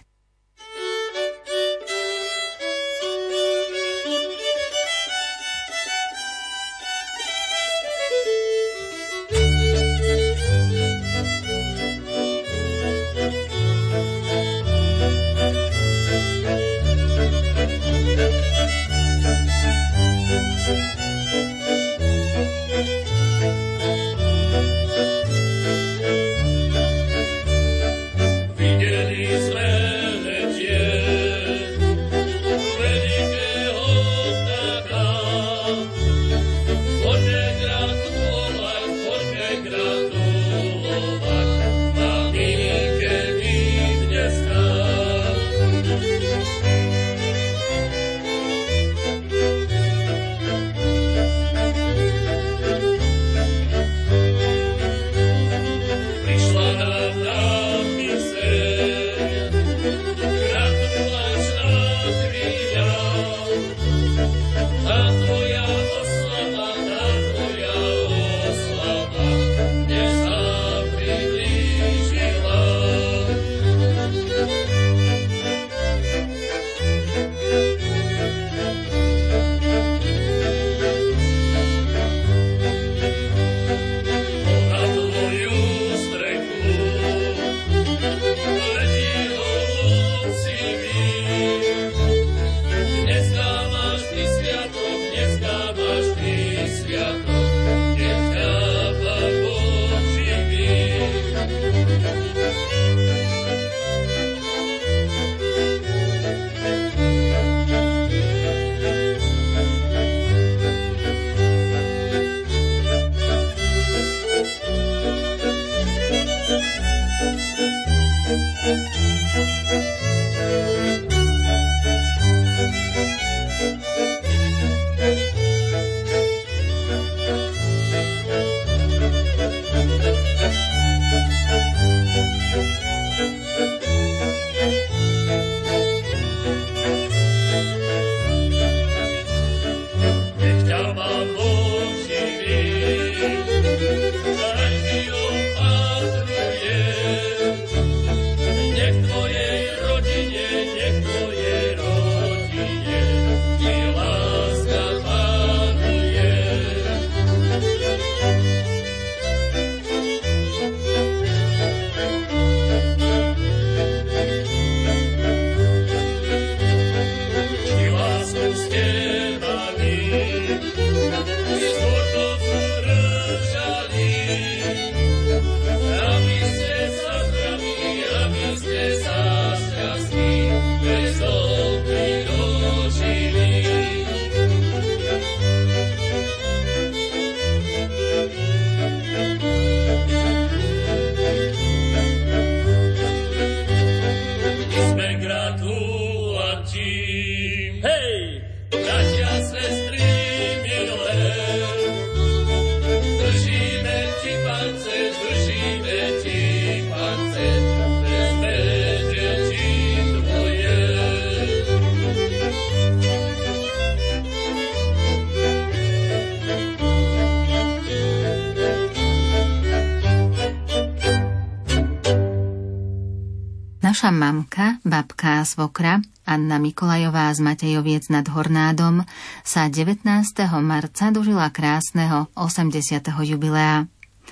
Speaker 1: Naša mamka, babka a svokra, Anna Mikolajová z Matejoviec nad Hornádom, sa devätnásteho marca dožila krásneho osemdesiateho jubilea.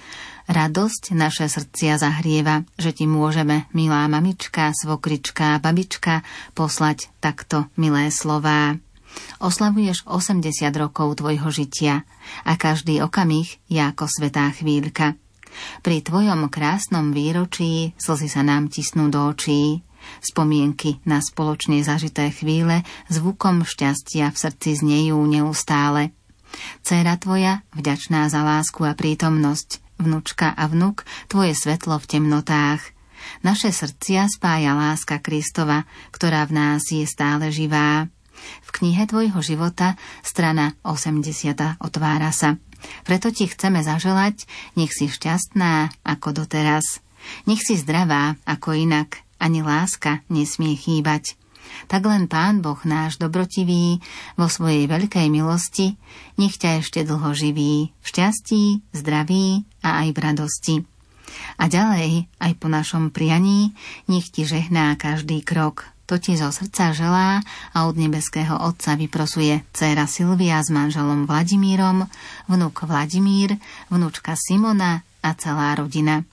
Speaker 1: Radosť naše srdcia zahrieva, že ti môžeme, milá mamička, svokrička a babička, poslať takto milé slová. Oslavuješ osemdesiat rokov tvojho žitia a každý okamih je ako svätá chvíľka. Pri tvojom krásnom výročí slzy sa nám tisnú do očí. Spomienky na spoločne zažité chvíle zvukom šťastia v srdci znejú neustále. Dcéra tvoja, vďačná za lásku a prítomnosť, vnučka a vnuk, tvoje svetlo v temnotách. Naše srdcia spája láska Kristova, ktorá v nás je stále živá. V knihe tvojho života strana osemdesiat otvára sa. Preto ti chceme zaželať, nech si šťastná ako doteraz. Nech si zdravá ako inak, ani láska nesmie chýbať. Tak len Pán Boh náš dobrotivý vo svojej veľkej milosti nech ťa ešte dlho živí v šťastí, zdraví a aj v radosti. A ďalej, aj po našom prianí, nech ti žehná každý krok. To ti zo srdca želá a od nebeského Otca vyprosuje dcéra Silvia s manželom Vladimírom, vnuk Vladimír, vnúčka Simona a celá rodina.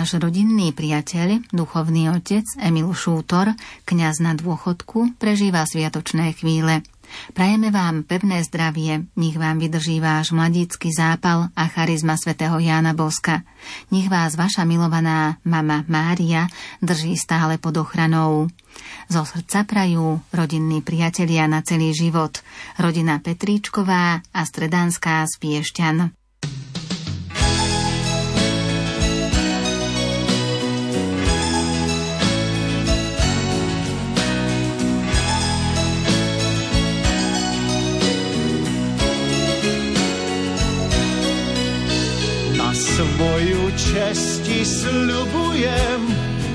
Speaker 1: Náš rodinný priateľ, duchovný otec Emil Šútor, kňaz na dôchodku, prežíva sviatočné chvíle. Prajeme vám pevné zdravie, nech vám vydrží váš mladícky zápal a charizma svätého Jána Boska. Nech vás vaša milovaná mama Mária drží stále pod ochranou. Zo srdca prajú rodinní priatelia na celý život. Rodina Petríčková a Stredanská z Piešťan.
Speaker 3: Svoju česti sľubujem,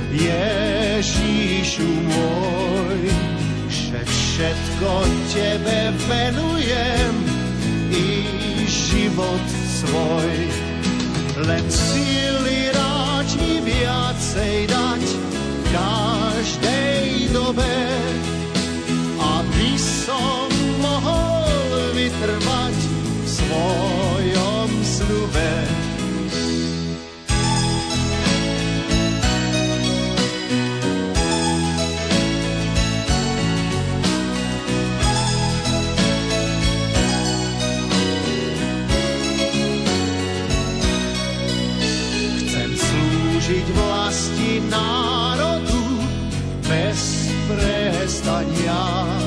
Speaker 3: Ježíšu môj, že všetko tebe venujem i život svoj. Len síly ráč mi viacej dať v každej dobe, aby som mohol vytrvať v svojom sľube. Žiť vlasti národu bez prestania.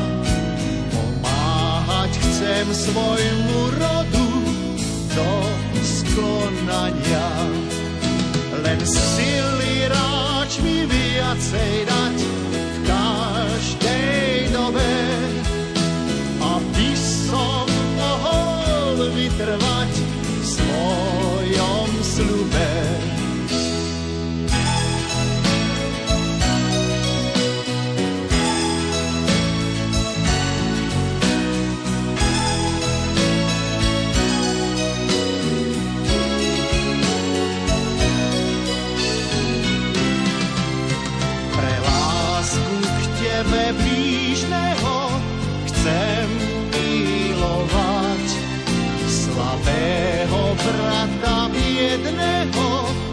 Speaker 3: Pomáhať chcem svojmu rodu do skonania. Len sily ráč mi viacej dať v každej dobe, aby som mohol vytrvať v svojom sľube. Blížneho chcem milovať, slabého brata biedného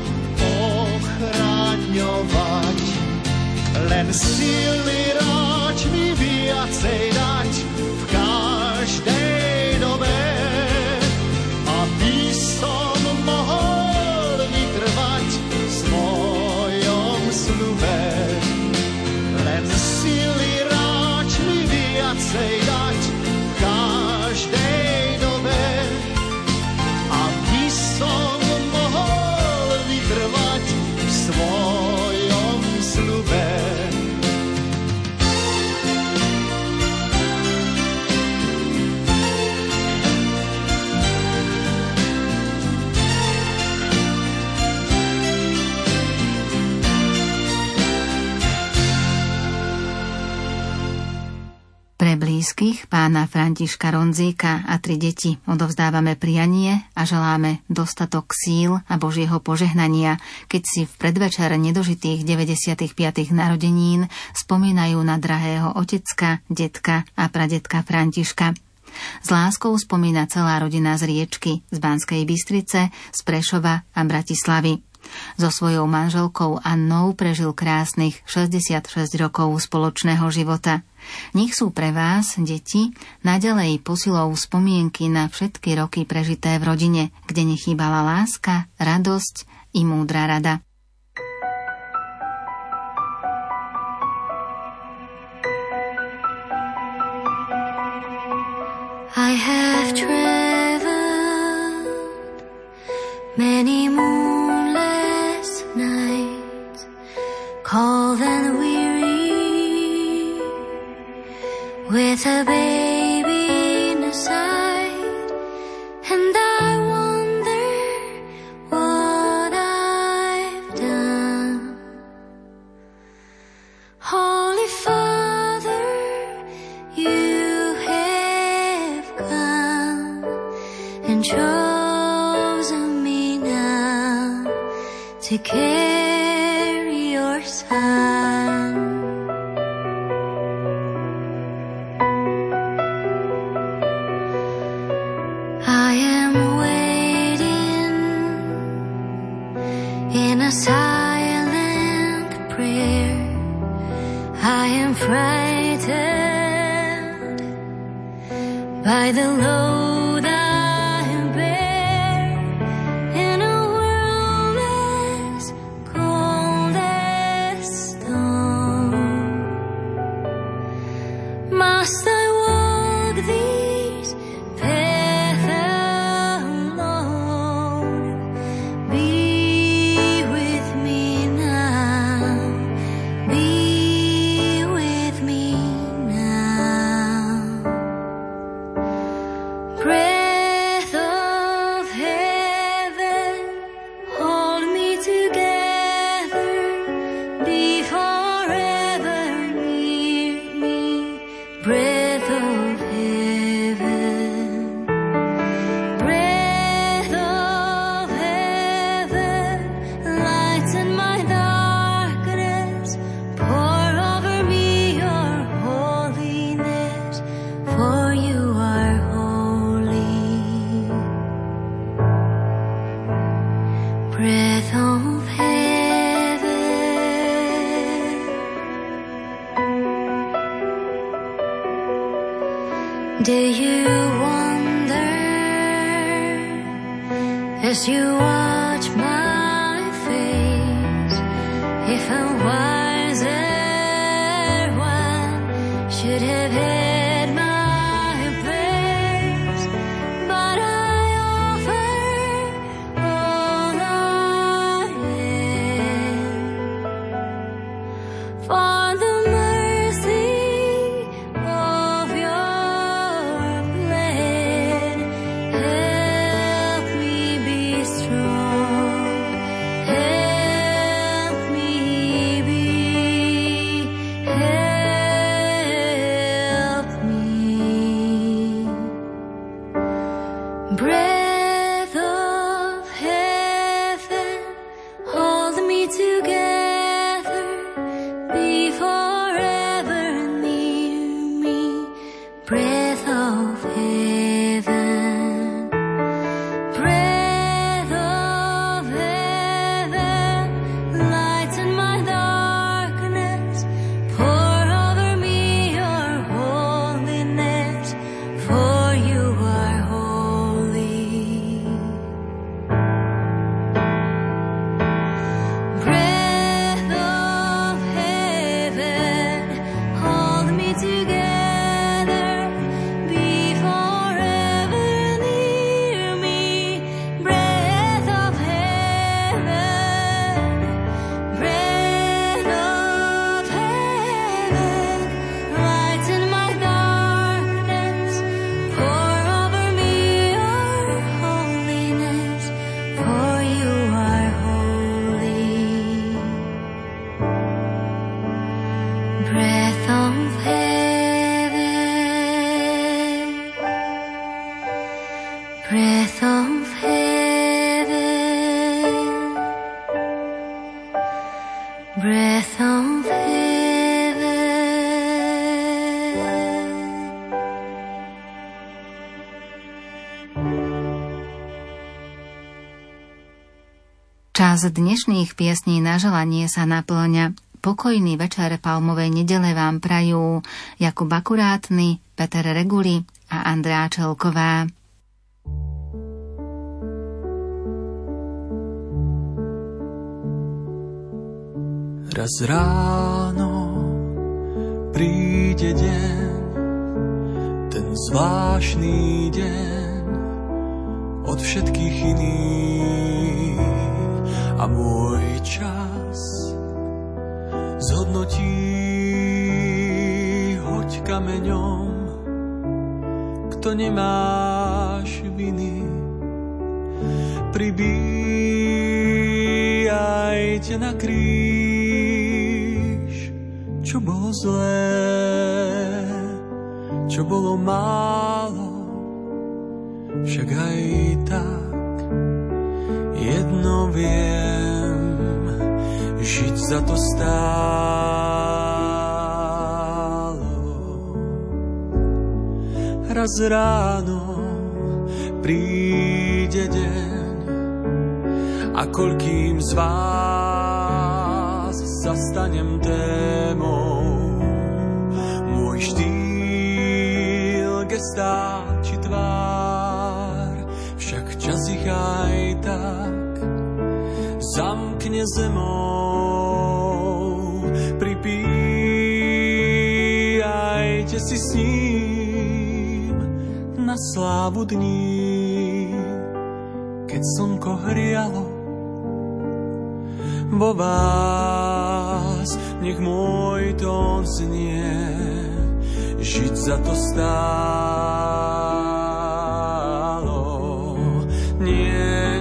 Speaker 3: ochraňovať. Len sily ráč mi viacej dať v každej dobe, aby som mohol vytrvať v svojom sľube. Len sily ráč mi viacej dať v každej dobe, aby som mohol vytrvať v svojom sľube.
Speaker 1: Pre blízkych pána Františka Ronzíka a tri deti odovzdávame prianie a želáme dostatok síl a Božieho požehnania, keď si v predvečer nedožitých deväťdesiatych piatych narodenín spomínajú na drahého otecka, detka a pradetka Františka. S láskou spomína celá rodina z Riečky, z Banskej Bystrice, z Prešova a Bratislavy. So svojou manželkou Annou prežil krásnych šesťdesiatšesť rokov spoločného života. Nech sú pre vás, deti, naďalej posilou spomienky na všetky roky prežité v rodine, kde nechýbala láska, radosť i múdra rada.
Speaker 4: I have traveled many moonless nights, cold and weary, with a baby in the side, and I wonder what I've done. Holy Father, you have come and chosen me now to carry your Son. I am waiting in a silence frightened by the load I bear in a world as cold as stone. Must I walk these paths alone? Be with me now. Be with me now. Breath of heaven, hold me together. Be forever near me. Breath of heaven. Breath of heaven, lighten my darkness. Pour over me your holiness, for you are holy. Breath of heaven. Do you wonder as you watch my face if a wiser one should have had my praise? But I offer all I am for the mercy of your plan. Help me be strong. Help me be. Help me. Breath of heaven, hold me together. Be forever near me. Breath of heaven. Breath of heaven, lighten my darkness. Pour over me your holiness, for you are holy. Breath of heaven, hold me together. Be forever near me. Breath of heaven. Breath of heaven, lighten my darkness. Pour over me your holiness, for you are holy. Breath of heaven. Breath of heaven. Breath of heaven.
Speaker 1: Čas dnešných piesní na želanie sa naplňa. Pokojný večer palmovej nedele vám prajú Jakub Akurátny, Peter Reguli a Andrea Čelková.
Speaker 2: Raz ráno príde deň, ten zvláštny deň od všetkých iných, a môj čas zhodnotí hoď kameňom, kto nemáš viny. Pribíjajte na kríž, čo bolo zlé, čo bolo málo, však aj tak jedno viem, žiť za to stálo. Raz ráno príde deň a koľkým z vás sa stanem témou,
Speaker 13: Tvoj štýl, gestá či tvár, však čas ich aj tak zamkne zemou. Pripíjajte si s ním na slávu dní, keď slnko hrialo vo vás, nech môj tón znie, žiť za to stálo. Nie,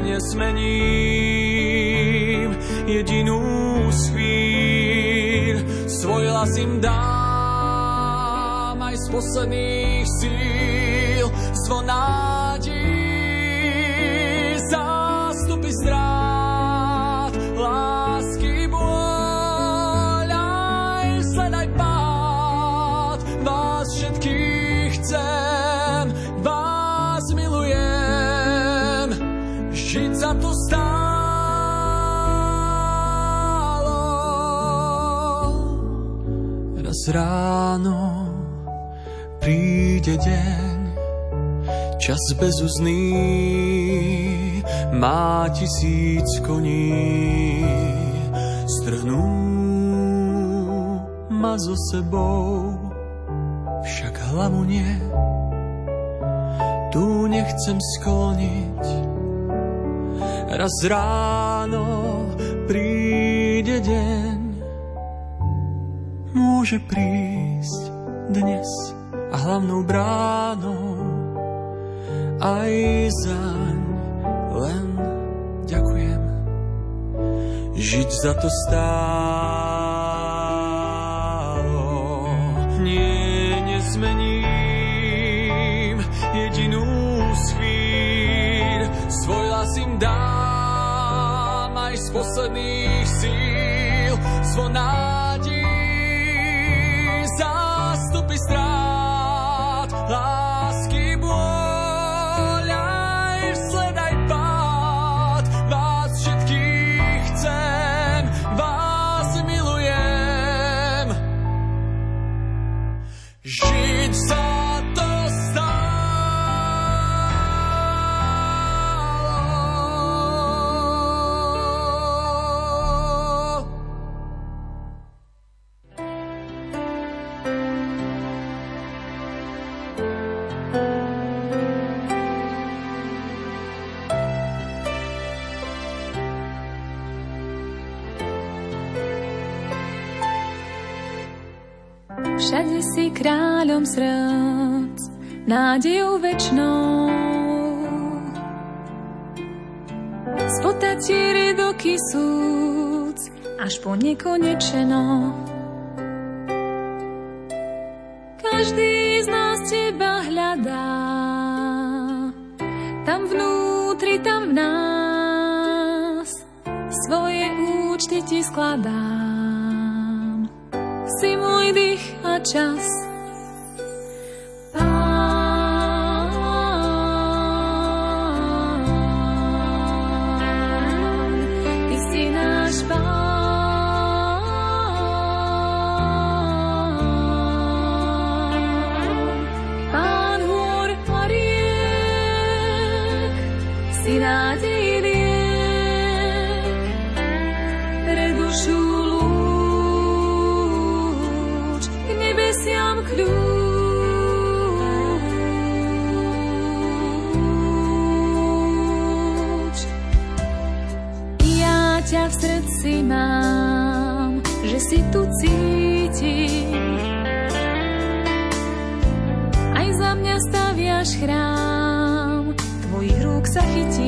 Speaker 13: nesmením jedinú z chvíľ, svoj hlas im dám aj z posledných síl. Zvonádí zástupy strát, lásky bôľ aj sled aj pád. Vás všetkých chcem, vás milujem, žiť za to stálo. Raz ráno príde deň, čas bezúzný, má tisíc koní, strhnú ma so sebou, však hlavu nie, tu nechcem skloniť. Raz ráno príde deň, môže prísť dnes a hlavnou bránou aj zaň len ďakujem. Žiť za to stálo. Nie, nezmením jedinú z chvíľ, svoj hlas im dám aj z posledných síl. Zvonádí zástupy strát, lásky bôľ aj sled aj pád. Vás všetkých chcem, vás milujem, žiť za to stálo.
Speaker 14: Všade si kráľom srdc, nádejou večnou. Spod Tatíry do Kisúc, až po nekonečeno. Každý z nás teba hľadá, tam vnútri, tam v nás, svoje účty ti skladám. Si môj dých a čas. Pán, ty si náš Pán. Pán hôr a riek, si nádej liek pre dušu. Nebesiam kľúč. Ja ťa v srdci mám, že si tu cítim. Aj za mňa staviaš chrám, tvojich rúk sa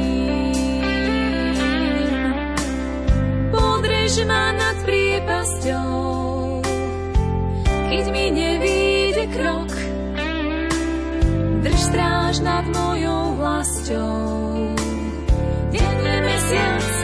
Speaker 14: chytím. Podrež ma nad priepasťou, keď mi nevíde krok, drž stráž nad mojou vlastou. Deň je mesiac